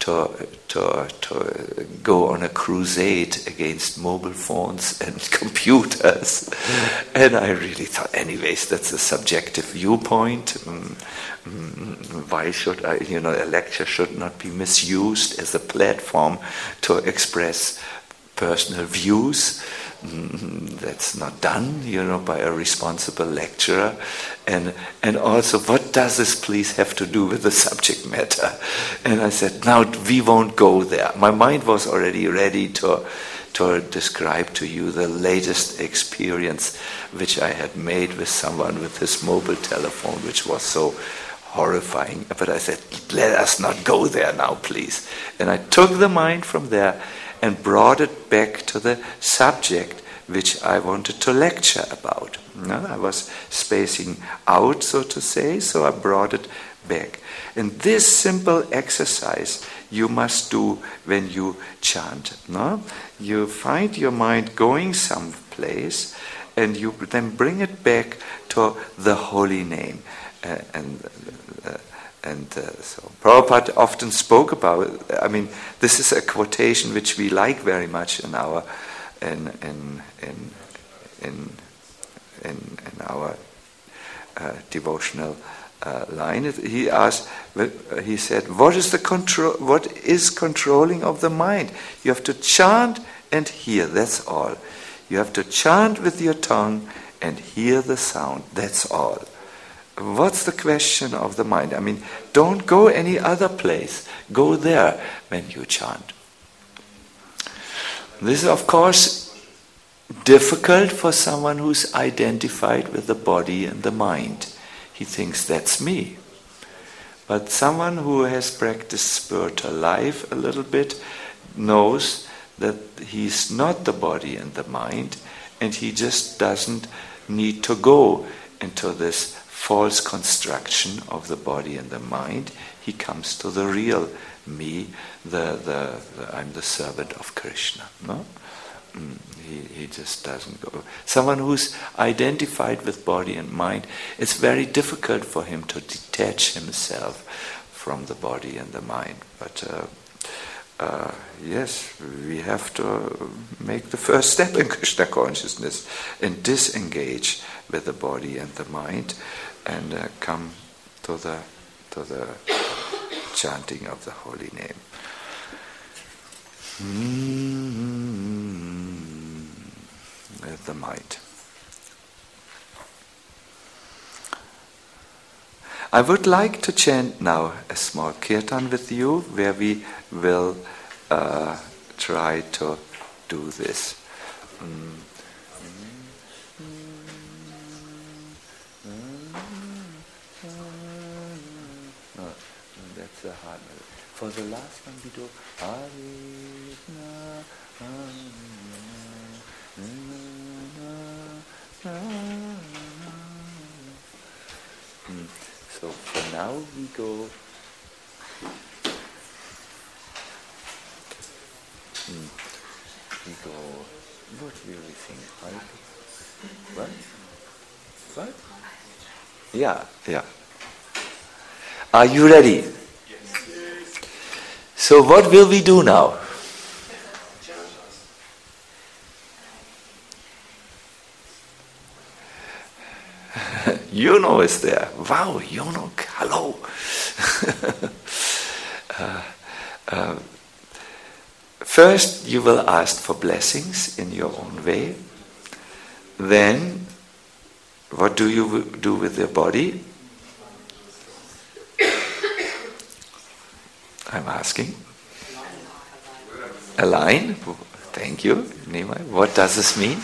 go on a crusade against mobile phones and computers. And I really thought, anyways, that's a subjective viewpoint. Why should I, a lecture should not be misused as a platform to express personal views. That's not done, by a responsible lecturer. And also, what does this please have to do with the subject matter? And I said, now we won't go there. My mind was already ready to describe to you the latest experience which I had made with someone with his mobile telephone, which was so horrifying. But I said, let us not go there now, please. And I took the mind from there and brought it back to the subject which I wanted to lecture about. I was spacing out, so to say, so I brought it back. And this simple exercise you must do when you chant. You find your mind going someplace and you then bring it back to the holy name. So Prabhupada often spoke about, this is a quotation which we like very much in our devotional line. He said, what is controlling of the mind? You have to chant and hear, that's all. You have to chant with your tongue and hear the sound, that's all. What's the question of the mind? Don't go any other place. Go there when you chant. This is, of course, difficult for someone who's identified with the body and the mind. He thinks, that's me. But someone who has practiced spiritual life a little bit knows that he's not the body and the mind, and he just doesn't need to go into this false construction of the body and the mind. He comes to the real me, I'm the servant of Krishna. No? He just doesn't go. Someone who's identified with body and mind, it's very difficult for him to detach himself from the body and the mind. But yes, we have to make the first step in Krishna consciousness and disengage with the body and the mind and come to the chanting of the holy name. With the mind. I would like to chant now a small kirtan with you, where we will try to do this. That's a hard one. For the last one we do Hare So for now we go. What will we sing? What? Yeah. Are you ready? Yes. So what will we do now? You know it's there. Wow, you know, hello. First, you will ask for blessings in your own way. Then, what do you do with your body? I'm asking. Align. Thank you, Nimai. What does this mean?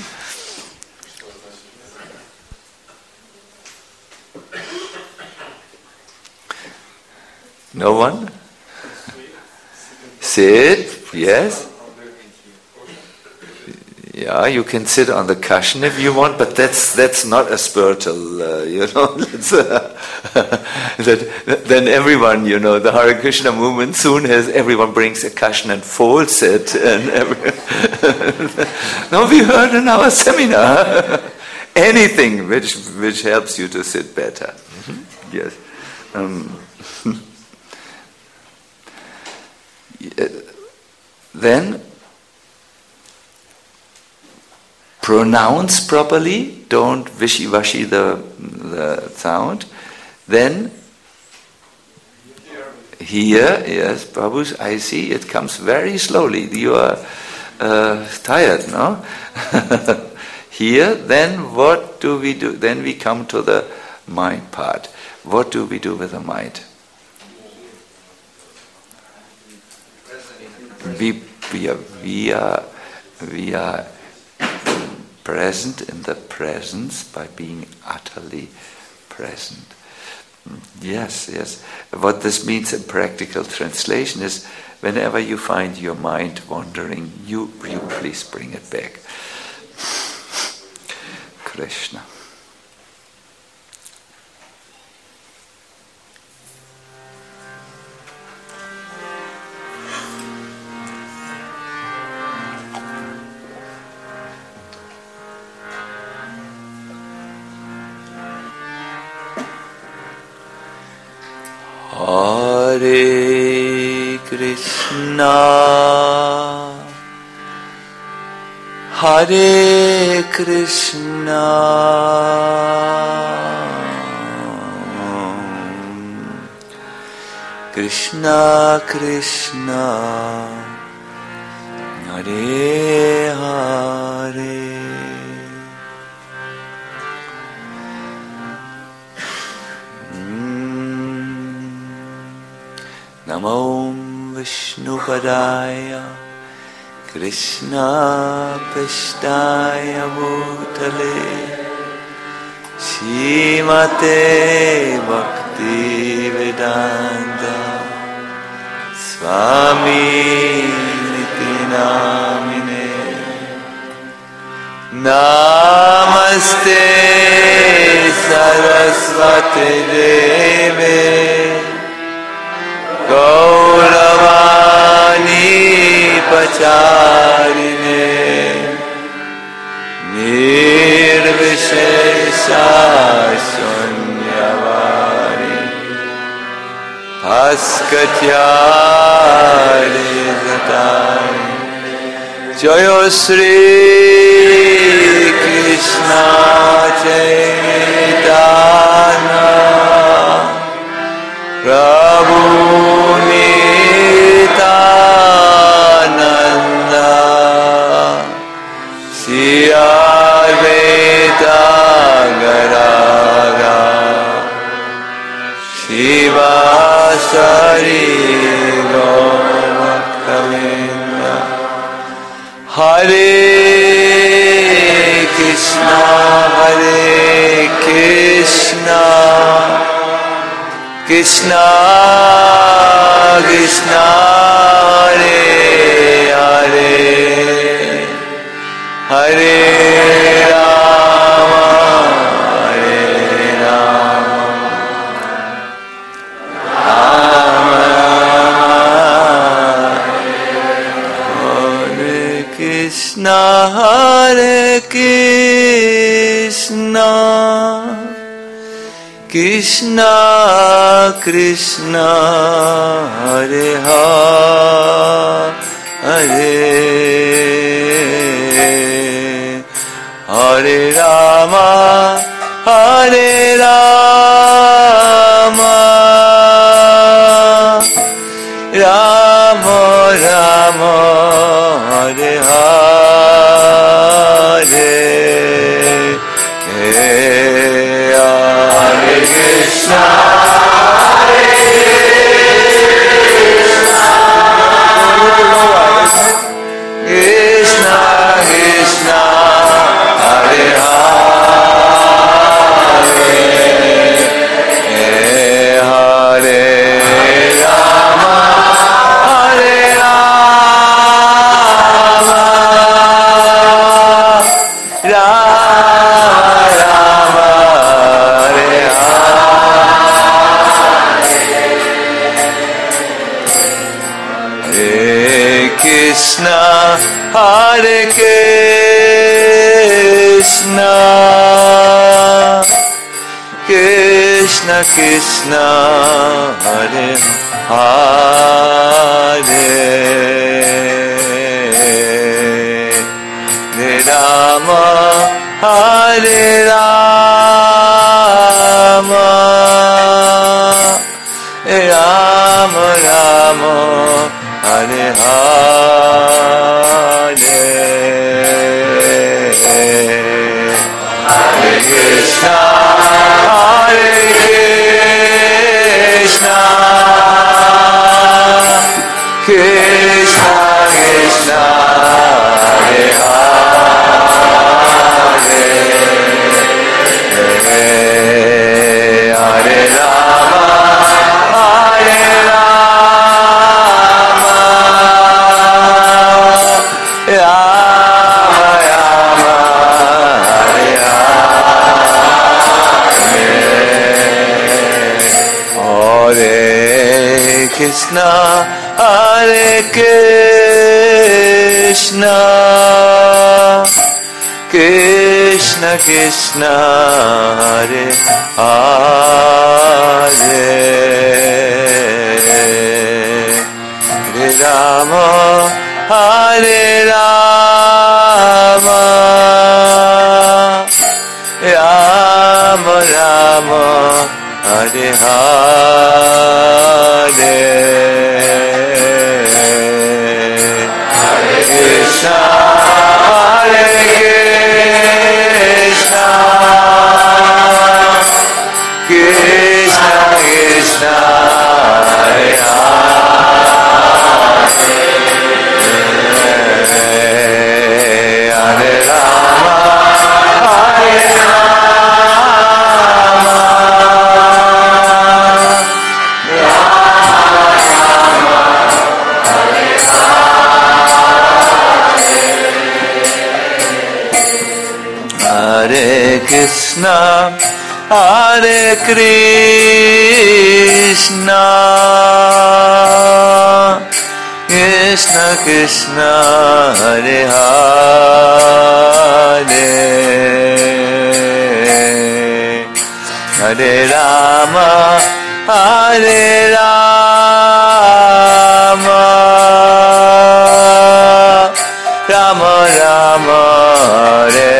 No one? Sit, yes. Yeah, you can sit on the cushion if you want, but that's not a spiritual, then everyone, the Hare Krishna movement soon has everyone brings a cushion and folds it. No, we heard in our seminar anything which helps you to sit better. Yes. Then pronounce properly, don't wishy-washy the sound. Then hear, yes, Prabhu, I see it comes very slowly. You are tired, no? Hear, then what do we do? Then we come to the mind part. What do we do with the mind? We are present in the presence by being utterly present. Yes. What this means in practical translation is, whenever you find your mind wandering, you please bring it back. Krishna. Hare Krishna, Hare Krishna, Krishna Krishna, Hare Hare. Namo Vishnupadaya Krishna Pishtaya Bhutale Shrimate Bhakti Vedanta Swami Niti Namine Namaste Saraswati Deve Gauravani Pacharine Shesha Sunyavari Bhaskatyari Zatari Jaya Sri Krishna Chaitanya Prabhu Nityananda Sri Advaita Gadadhara Shivasari Gauravinda Hare Krishna Krishna Krishna Hare Hare Hare Rama Hare Rama Rama Hare Krishna Krishna Krishna Hare Hare Hare Rama Hare Rama Rama Rama Hare Hare Hare Krishna Krishna Krishna Hare Hare Hare Rama Hare Rama Rama Hare Hare Krishna Hare Krishna Krishna Krishna Hare Hare Hare Rama Hare Rama Rama Rama Hare Hare Hare Krishna Hare Krishna Krishna Krishna Hare Hare Hare Rama Hare Rama Rama Rama Hare Hare Hare Krishna Hare Krishna Krishna Krishna Hare Hare Hare Rama Hare Rama Rama Rama Hare Hare Hare Krishna Hare Krishna Krishna Krishna Hare Hare Rama Hare Rama Hare Krishna Hare Krishna Krishna Krishna Hare Hare Hare Rama, Hare Rama, Rama Rama, Hare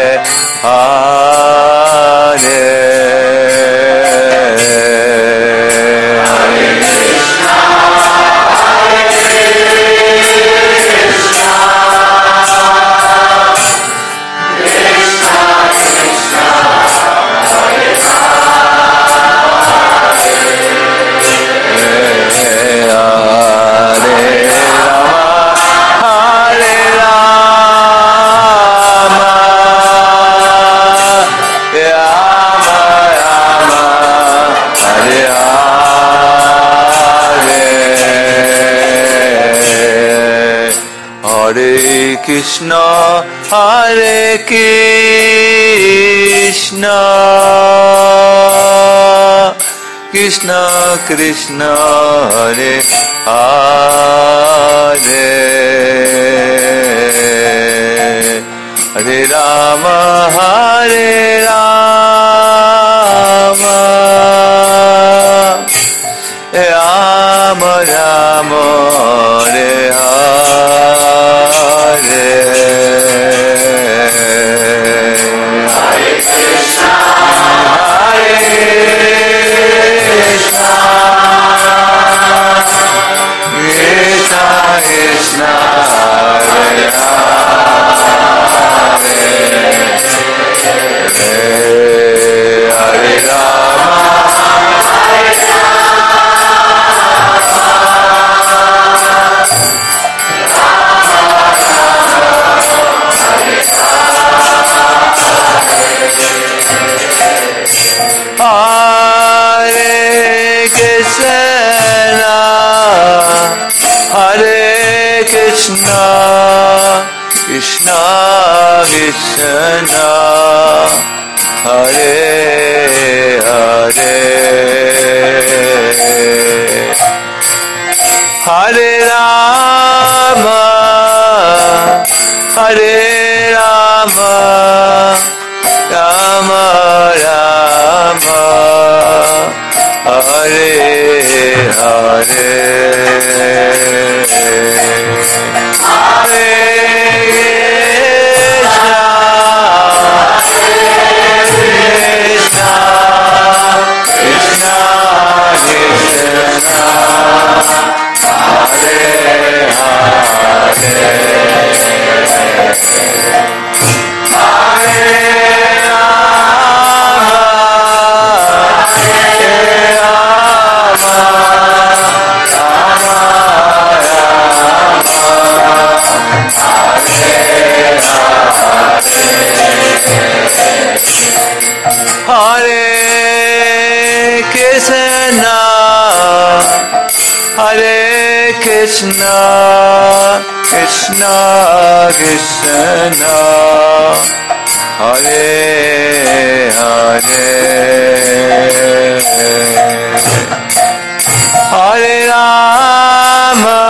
Hare. Krishna, Hare Krishna, Krishna Krishna, Hare Hare, Hare Rama, Hare Rama, Rama Rama, Hare Hare. Hare Krishna, Hare Krishna, Krishna Krishna, Hare Hare, Hare Rama, Hare Krishna, Krishna Krishna, Hare Hare, Hare Rama, Hare Rama, Rama Rama, Hare Hare. Hare Krishna, Krishna Krishna, Hare Hare, Hare Rama,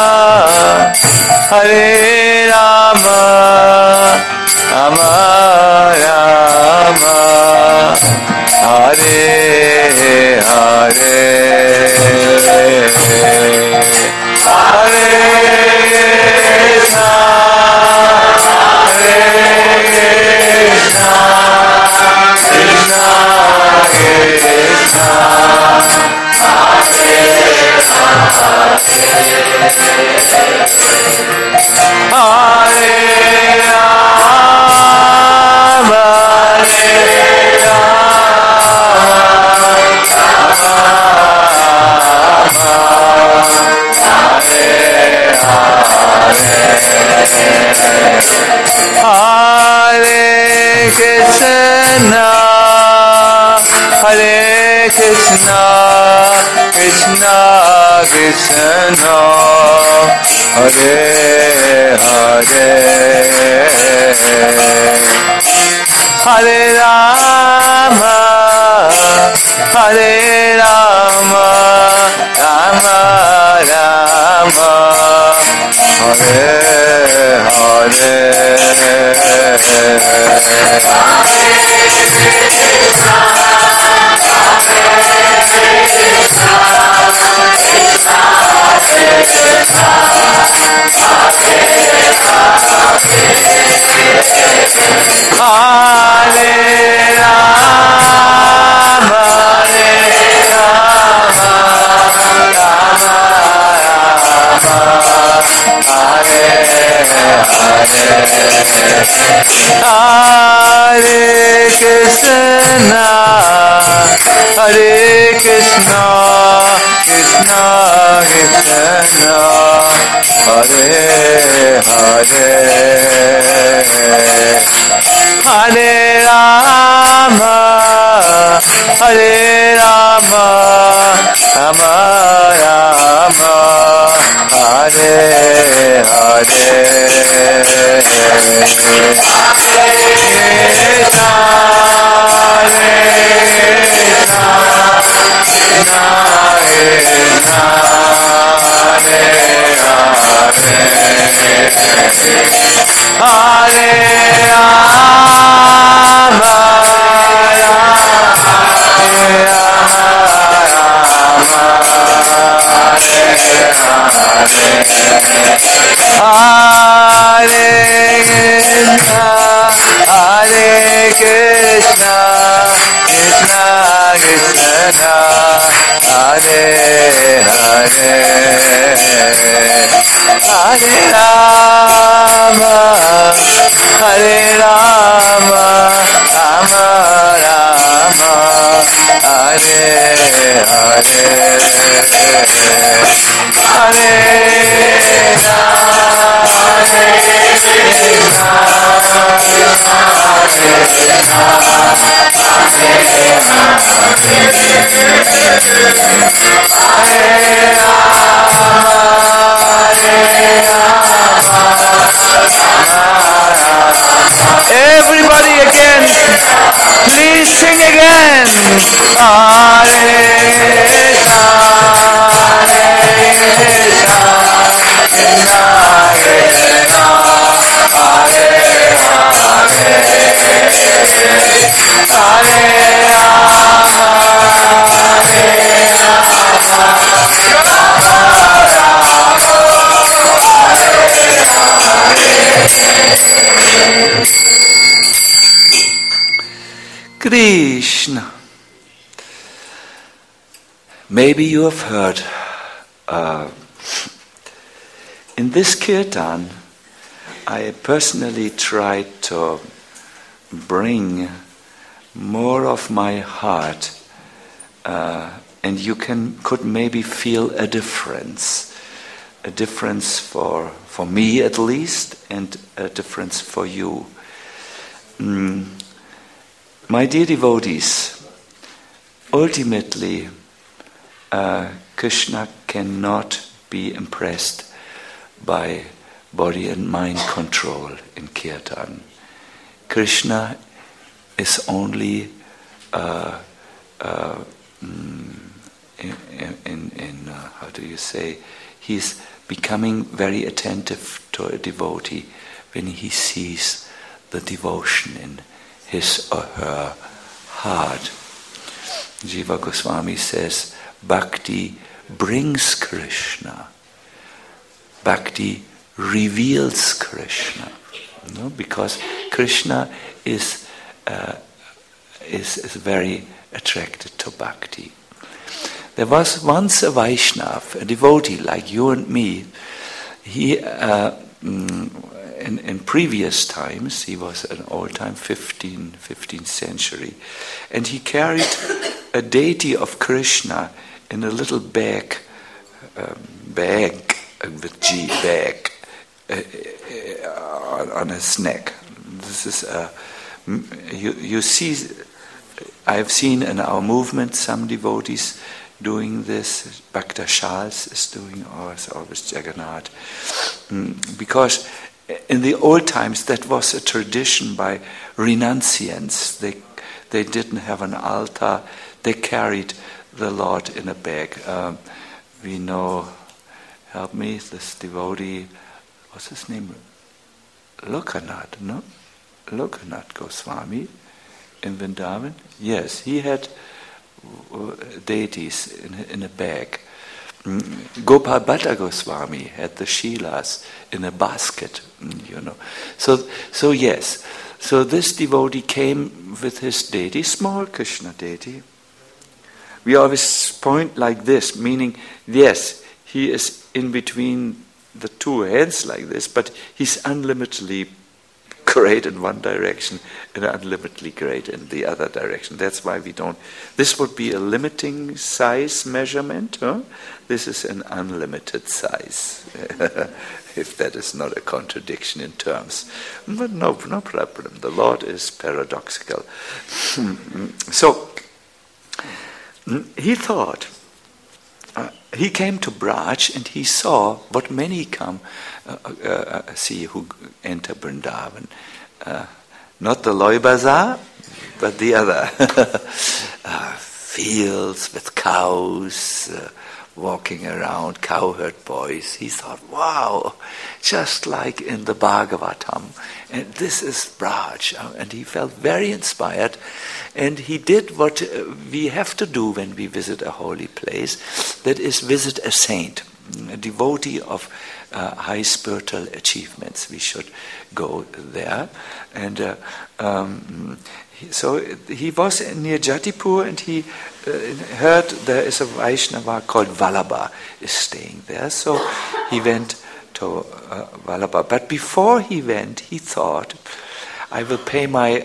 Hare Rama, Rama Rama, Hare Hare. Hare Krishna, Hare Krishna, Krishna Krishna, Hare Hare, Hare Rama, Hare Krishna, Hare Krishna, Krishna Krishna, Hare Hare, Hare Rama, Hare Rama, Rama Rama, Hare Hare. Hare Krishna, Hare Krishna, Hare Krishna, Krishna Krishna, Hare Hare, Hare Rama, Hare Rama, Rama Rama, Hare Hare, everybody again, please sing again. Hare Krishna, Hare Krishna, Krishna Krishna, Hare Hare, Krishna. Maybe you have heard in this kirtan I personally tried to bring more of my heart, and you could maybe feel a difference for me at least, and a difference for you. My dear devotees, ultimately Krishna cannot be impressed by body and mind control in kirtan. Krishna is only how do you say, he's becoming very attentive to a devotee when he sees the devotion in his or her heart. Jiva Goswami says, Bhakti brings Krishna. Bhakti reveals Krishna. No? Because Krishna is very attracted to Bhakti. There was once a Vaishnava, a devotee like you and me. He, in previous times, he was an old time, 15th century, and he carried a deity of Krishna in a little bag with G, bag, on his neck. This is you see, I've seen in our movement some devotees doing this. Bhakta Charles is doing ours, always Jagannath, because in the old times that was a tradition by renunciants. They didn't have an altar. They carried the Lord in a bag. We know, help me, this devotee, what's his name? Lokanath, no? Lokanath Goswami in Vrindavan. Yes, he had deities in a bag. Gopal Bhatta Goswami had the Shilas in a basket, So yes, so this devotee came with his deity, small Krishna deity. We always point like this, meaning, yes, he is in between the two hands like this, but he's unlimitedly great in one direction and unlimitedly great in the other direction. That's why we don't. This would be a limiting size measurement. This is an unlimited size, if that is not a contradiction in terms. But no problem. The Lord is paradoxical. So, he thought, he came to Braj and he saw what many see who enter Vrindavan. Not the Loy Bazaar, but the other. Fields with cows, walking around, cowherd boys. He thought, wow, just like in the Bhagavatam. And this is Braj. And he felt very inspired. And he did what we have to do when we visit a holy place. That is, visit a saint, a devotee of high spiritual achievements. We should go there. And so he was near Jatipur, and he heard there is a Vaishnava called Vallabha is staying there. So he went to Vallabha. But before he went, he thought, I will pay my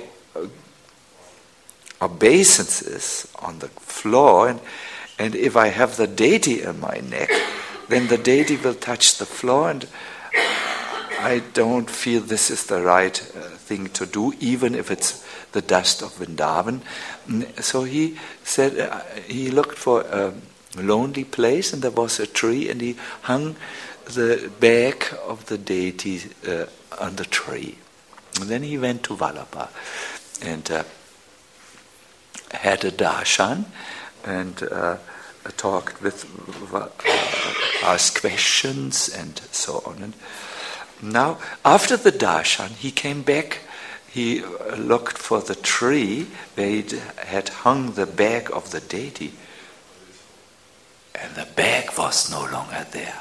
obeisances on the floor, and if I have the deity in my neck, then the deity will touch the floor, and I don't feel this is the right thing to do, even if it's the dust of Vrindavan. So he said, he looked for a lonely place, and there was a tree, and he hung the bag of the deity on the tree. And then he went to Vallabha and had a darshan, and talked with, asked questions and so on. And now, after the darshan, he came back. He looked for the tree where he had hung the bag of the deity, and the bag was no longer there.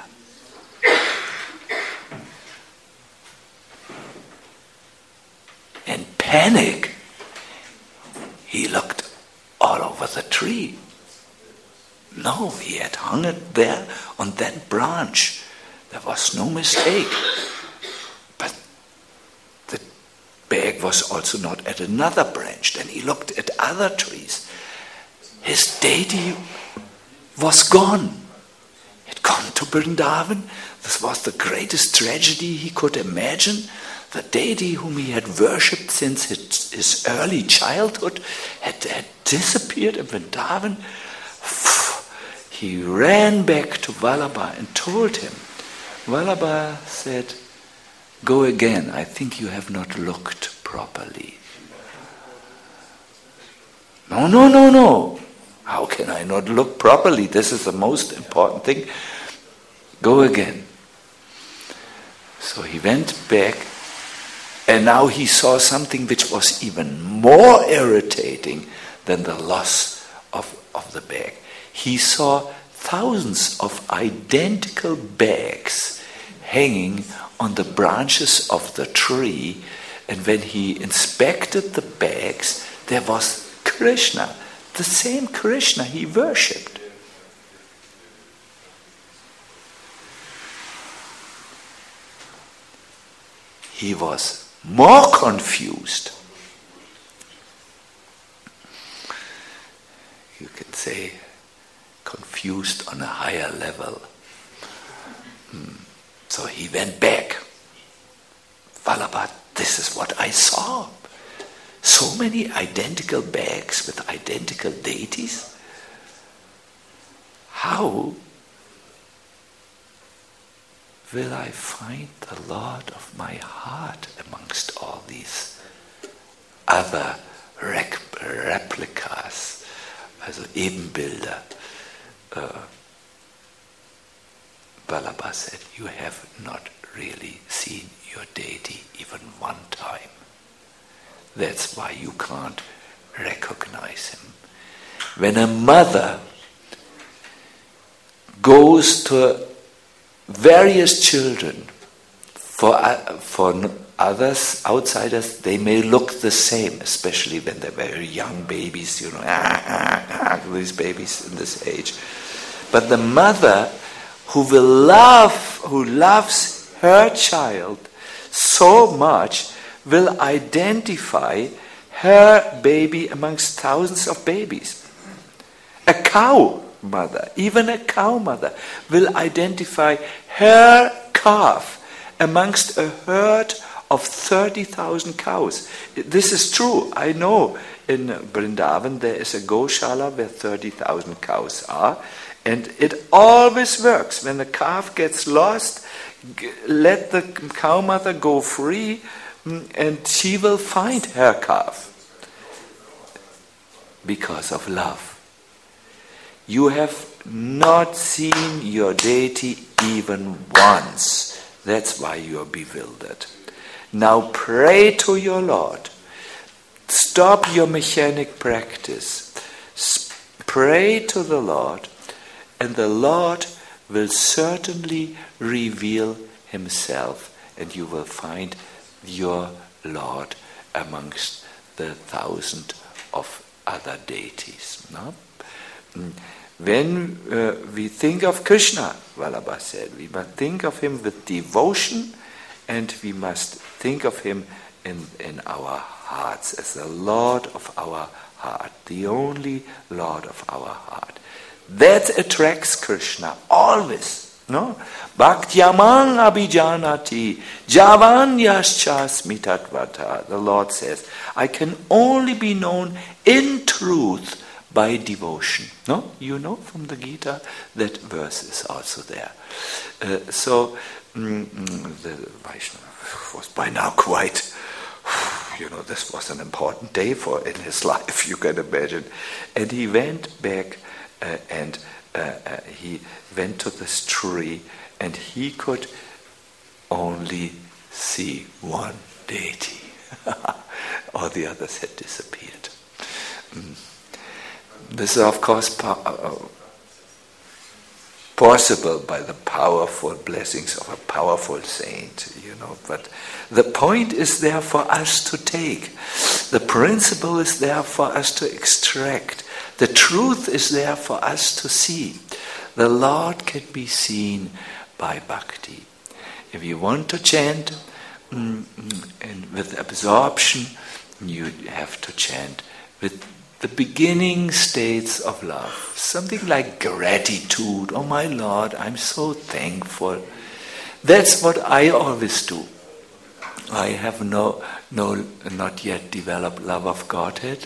In panic, he looked all over the tree. No, he had hung it there on that branch. There was no mistake. But the bag was also not at another branch. Then he looked at other trees. His deity was gone. He'd gone to Vrindavan. This was the greatest tragedy he could imagine. The deity whom he had worshipped since his early childhood had disappeared in Vrindavan. He ran back to Vallabha and told him. Vallabha said, "Go again, I think you have not looked properly." No. How can I not look properly? This is the most important thing. Go again. So he went back, and now he saw something which was even more irritating than the loss of the bag. He saw thousands of identical bags hanging on the branches of the tree, and when he inspected the bags, there was Krishna, the same Krishna he worshipped. He was more confused. You can say confused on a higher level. So he went back. Vallabha, this is what I saw. So many identical bags with identical deities. How will I find the Lord of my heart amongst all these other replicas, also Ebenbilder? Vallabha said, you have not really seen your deity even one time. That's why you can't recognize him. When a mother goes to various children, for others, outsiders, they may look the same, especially when they're very young babies, these babies in this age. But the mother who loves her child so much will identify her baby amongst thousands of babies. A cow mother, even a cow mother, will identify her calf amongst a herd of 30,000 cows. This is true. I know in Vrindavan there is a Goshala where 30,000 cows are, and it always works. When the calf gets lost, let the cow mother go free, and she will find her calf because of love. You have not seen your deity even once. That's why you are bewildered. Now pray to your Lord. Stop your mechanic practice. Pray to the Lord, and the Lord will certainly reveal himself, and you will find your Lord amongst the thousand of other deities. No? When we think of Krishna, Vallabha said, we must think of him with devotion, and we must think of him in our hearts as the Lord of our heart, the only Lord of our heart. That attracts Krishna always. No? Bhaktyamang abhijanati javan yaschasmi tatvata. The Lord says, I can only be known in truth by devotion. No? You know from the Gita that verse is also there. So the Vaishnava was by now quite, this was an important day in his life, you can imagine. And he went back and he went to this tree, and he could only see one deity. All the others had disappeared. This is, of course, possible by the powerful blessings of a powerful saint, But the point is there for us to take. The principle is there for us to extract. The truth is there for us to see. The Lord can be seen by bhakti. If you want to chant and with absorption, you have to chant with the beginning states of love. Something like gratitude. Oh my Lord, I'm so thankful. That's what I always do. I have not yet developed love of Godhead.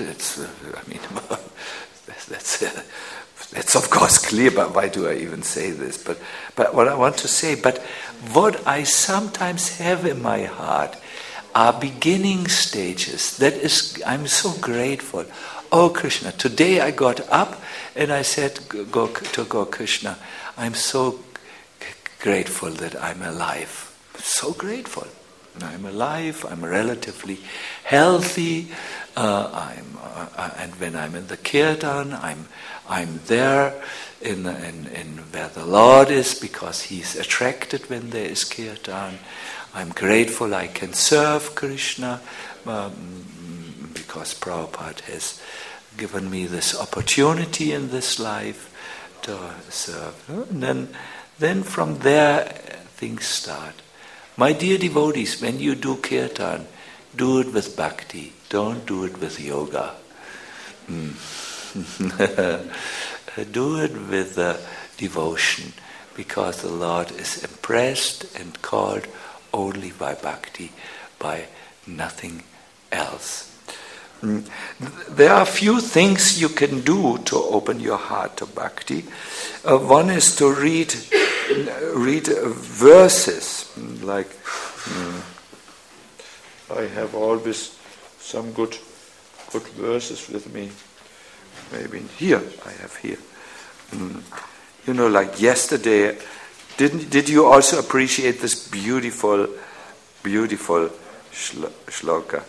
That's of course clear, but why do I even say this? But what I want to say, but what I sometimes have in my heart are beginning stages. That is, I'm so grateful. Oh Krishna, today I got up and I said to God, Krishna, I'm so grateful that I'm alive. So grateful. I'm alive, I'm relatively healthy, and when I'm in the kirtan, I'm there in where the Lord is, because He's attracted when there is kirtan. I'm grateful I can serve Krishna, because Prabhupada has given me this opportunity in this life to serve. And then from there things start. My dear devotees, when you do kirtan, do it with bhakti. Don't do it with yoga. Do it with devotion, because the Lord is impressed and called only by bhakti, by nothing else. There are a few things you can do to open your heart to bhakti. One is to read verses, like I have always some good verses with me. Maybe here, I have here. Like yesterday, did you also appreciate this beautiful shloka?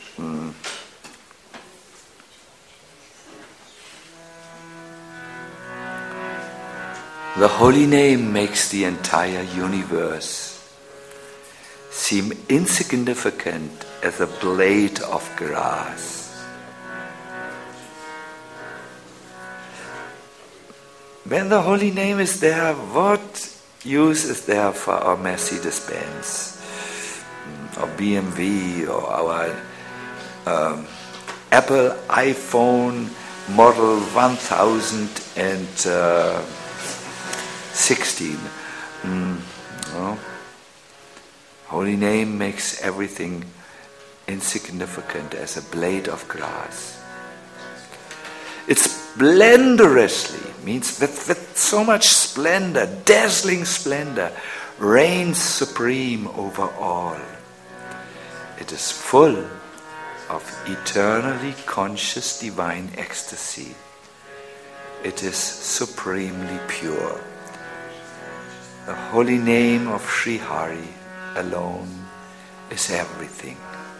The holy name makes the entire universe seem insignificant as a blade of grass. When the holy name is there, what use is there for our Mercedes-Benz? or BMW or our Apple iPhone model 1016. No. Holy name makes everything insignificant as a blade of grass. It splendorously means with so much splendor, dazzling splendor, reigns supreme over all. It is full of eternally conscious divine ecstasy. It is supremely pure. The holy name of Sri Hari alone is everything.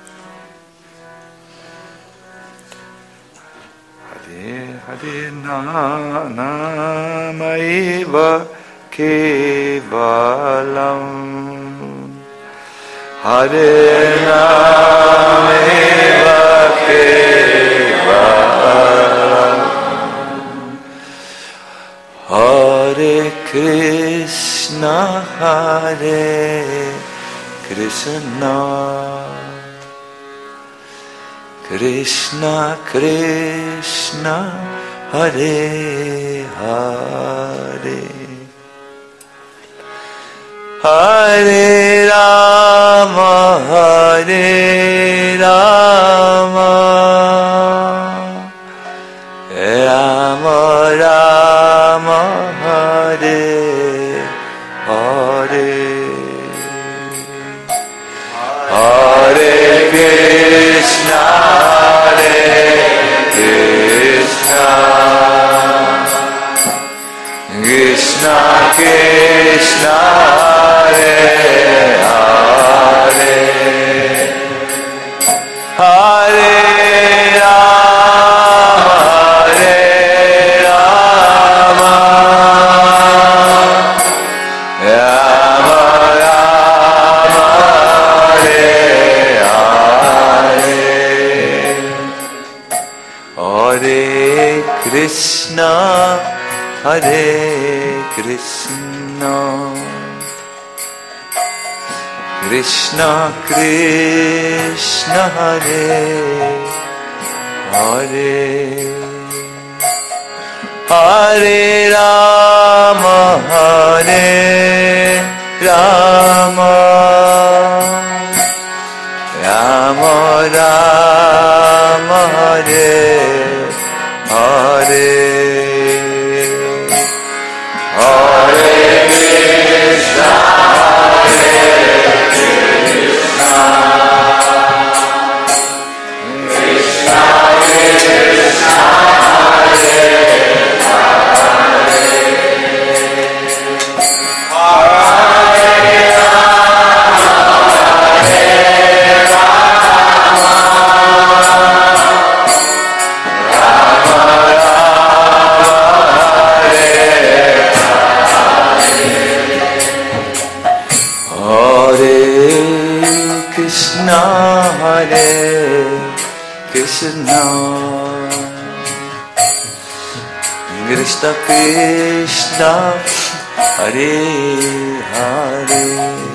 Hare Hare Namaiva Kevalam Hare Namaiva Kevalam Hare Krishna Hare Krishna Krishna Krishna Hare Hare Hare Rama Hare Rama Rama Rama Hare Hare Hare Krishna Hare Krishna Krishna Krishna Hare Hare Hare Rama Rama Rama Hare Hare Krishna Hare Krishna Krishna Krishna Hare Hare Hare Rama Hare Rama Rama Rama Hare Hare Hare Krishna Hare Krishna Krishna Krishna Hare Krishna Hare Krishna Krishna Krishna Hare Hare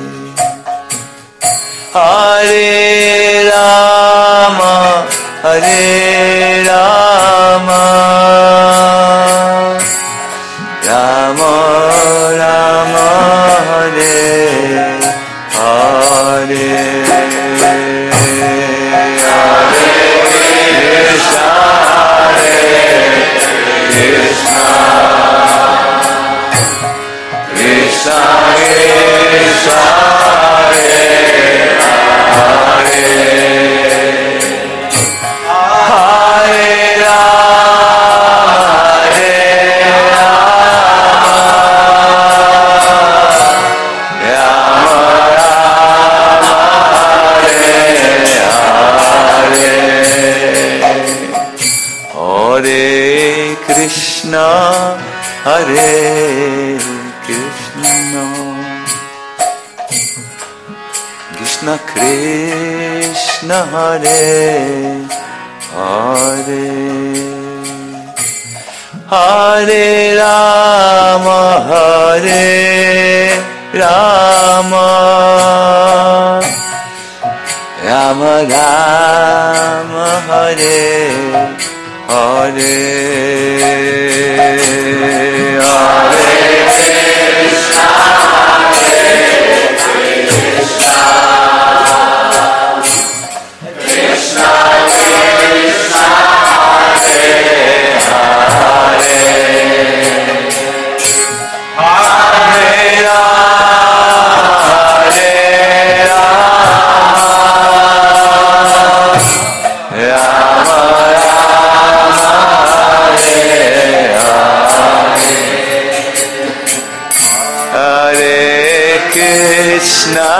Hare Rama Hare Rama Rama Rama Hare Hare Krishna Hare Krishna Krishna Krishna Hare Hare Hare Rama Hare Rama Rama Rama Hare Hare Hare Krishna Krishna Krishna Hare Hare Hare Rama Rama Hare Krishna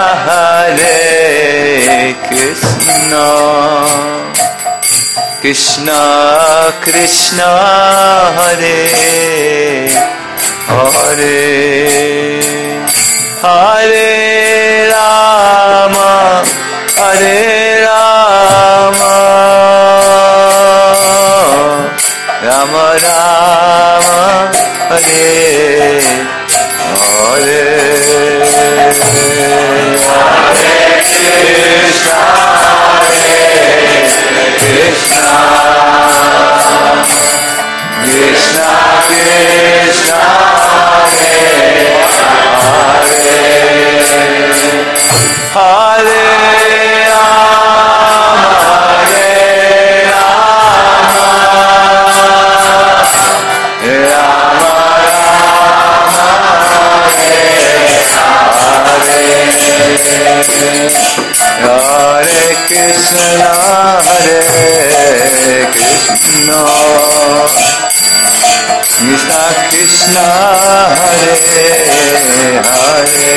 Krishna Krishna Hare Hare Hare Rama Rama Rama Hare Hare Hare Krishna Krishna Krishna Krishna Hare Hare Krishna Krishna Krishna Hare Hare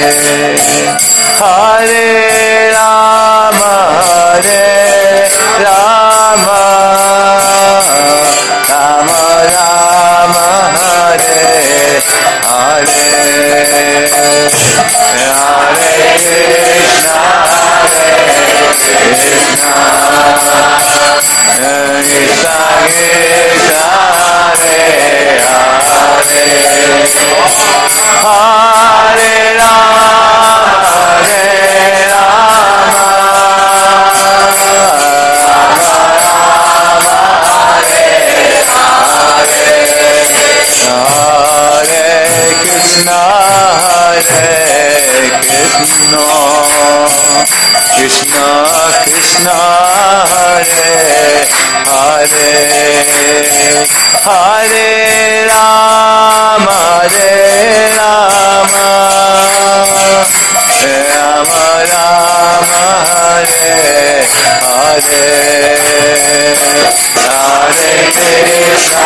Hare Rama Rama Rama Hare Hare Hare Krishna Krishna Krishna Krishna Hare Hare Hare Rama Krishna Krishna Krishna Hare Hare Hare Rama Rama Rama Hare Hare Hare Krishna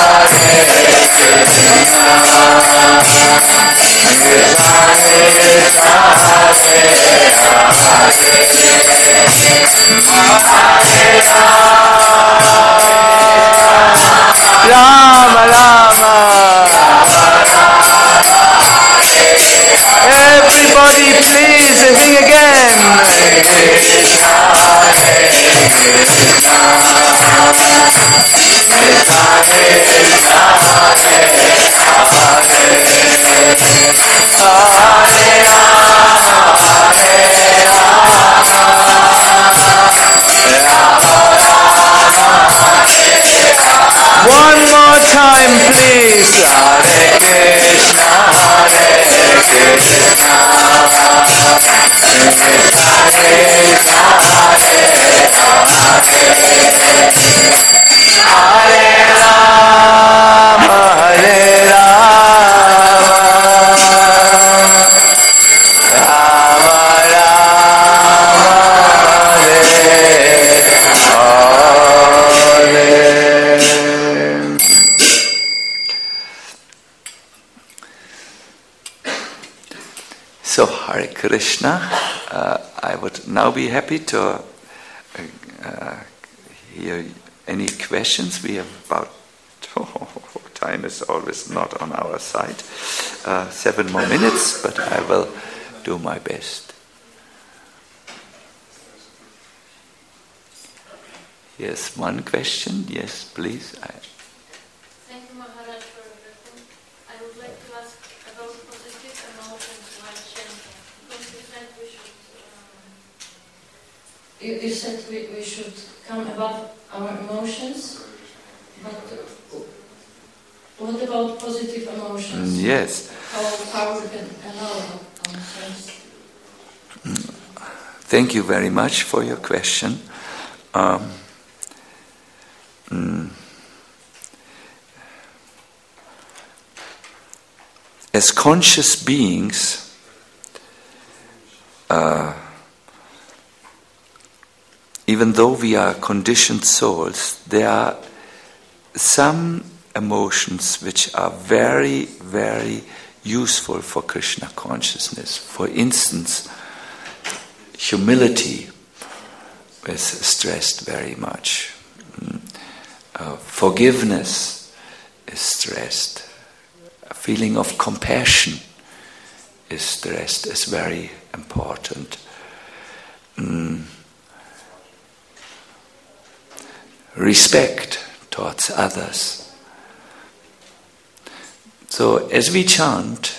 Rama Rama. Everybody please sing again. One more time, please. Hare Krishna, Hare Krishna, Krishna Krishna, Hare Rama, Hare Rama, Rama Rama, Hare Hare. So, Hare Krishna, I would now be happy to hear any questions. We have about, time is always not on our side, 7 more minutes, but I will do my best. Yes, one question. Yes, please. Thank you, Maharaj, for everything. I would like to ask about positive emotions while chanting. Because you said we should you said we should come above our emotions, but what about positive emotions? Yes. How far we can allow ourselves? Thank you very much for your question. As conscious beings, even though we are conditioned souls, there are some emotions which are very, very useful for Krishna consciousness. For instance, humility is stressed very much. Forgiveness is stressed. A feeling of compassion is stressed, is very important. Respect towards others. So as we chant,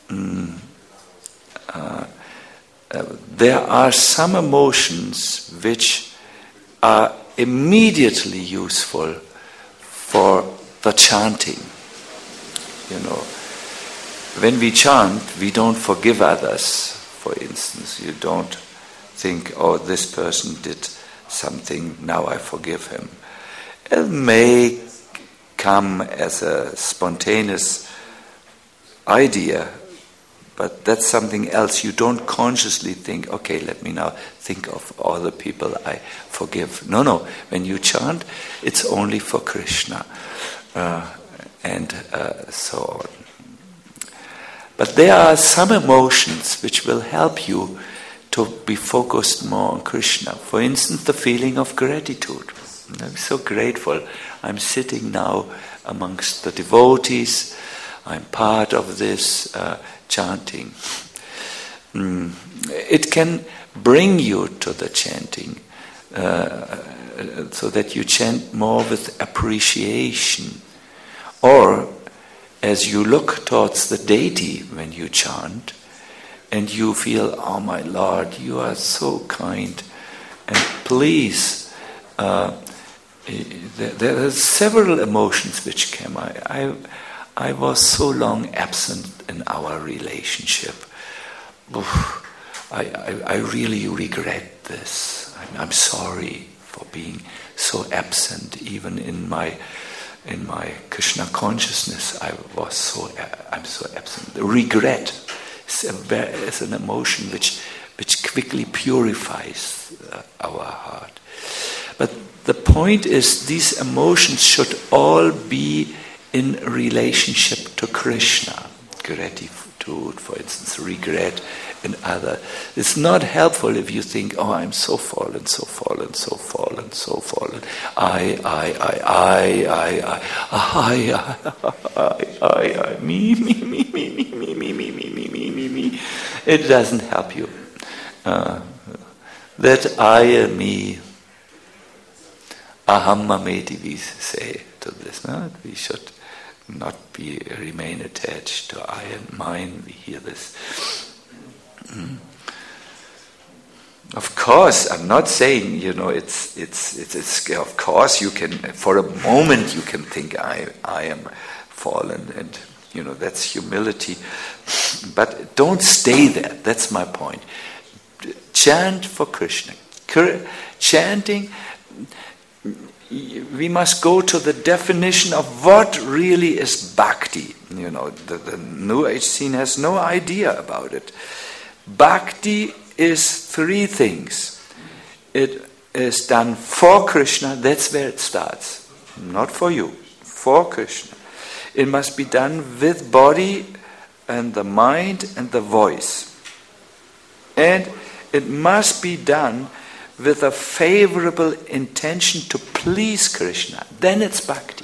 there are some emotions which are immediately useful for the chanting. When we chant, we don't forgive others, for instance. You don't think, oh, this person did something, now I forgive him. It may come as a spontaneous idea, but that's something else. You don't consciously think, okay, let me now think of all the people I forgive. No. When you chant, it's only for Krishna. And so on. But there are some emotions which will help you to be focused more on Krishna. For instance, the feeling of gratitude. I'm so grateful. I'm sitting now amongst the devotees. I'm part of this chanting. It can bring you to the chanting so that you chant more with appreciation. Or as you look towards the deity when you chant, and you feel, oh my Lord, you are so kind, and please, there are several emotions which came. I was so long absent in our relationship. I really regret this. I'm sorry for being so absent, even in my Krishna consciousness. I'm so absent. The regret is an emotion which quickly purifies our heart. But the point is, these emotions should all be in relationship to Krishna. Gratitude, for instance, regret, and other. It's not helpful if you think, oh, I'm so fallen, so fallen, so fallen, so fallen. I, me. It doesn't help you. That I am me, aham mameti, we say to this. No? We should not remain attached to I and mine. We hear this. Of course, I'm not saying, it's of course you can, for a moment you can think I am fallen, and that's humility, but don't stay there. That's my point. Chant for Krishna. Chanting, we must go to the definition of what really is bhakti. The New Age scene has no idea about it. Bhakti is three things. It is done for Krishna, that's where it starts. Not for you, for Krishna. It must be done with body and the mind and the voice. And it must be done with a favorable intention to please Krishna. Then it's bhakti.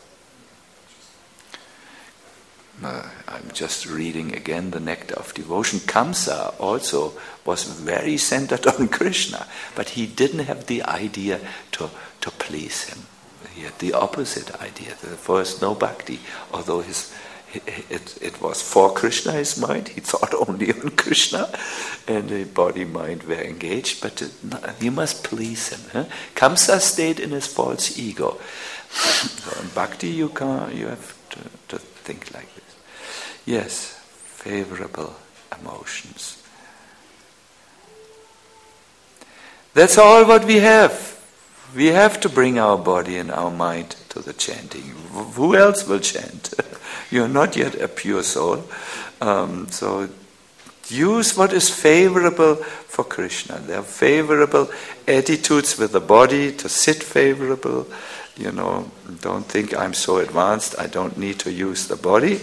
I'm just reading again the Nectar of Devotion. Kamsa also was very centered on Krishna, but he didn't have the idea to please him. He had the opposite idea. There was no bhakti, although it was for Krishna, his mind. He thought only on Krishna, and the body, mind were engaged. But you must please him. Huh? Kamsa stayed in his false ego. So in bhakti, you have to think like this. Yes, favorable emotions. That's all what we have. We have to bring our body and our mind to the chanting. Who else will chant? You're not yet a pure soul. So use what is favorable for Krishna. There are favorable attitudes with the body to sit favorable. Don't think I'm so advanced, I don't need to use the body.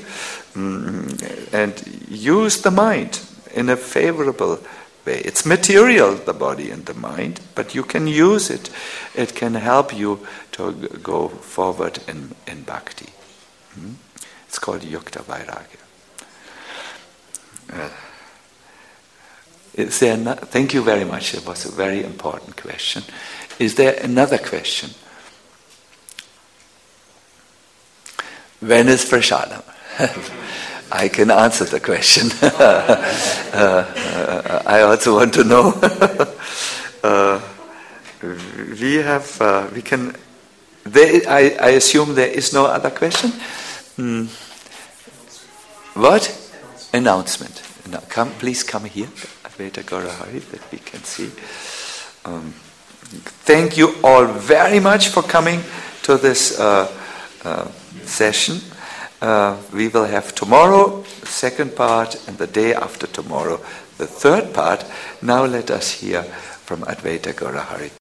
And use the mind in a favorable way. It's material, the body and the mind, but you can use it. It can help you to go forward in bhakti. It's called Yukta Vairagya. Thank you very much. It was a very important question. Is there another question? When is Prasadam? I can answer the question. I also want to know. I assume there is no other question. What? Announcement. Please come here, Advaita Gaurahari, that we can see. Thank you all very much for coming to this session. We will have tomorrow the second part, and the day after tomorrow the third part. Now let us hear from Advaita Gaurahari.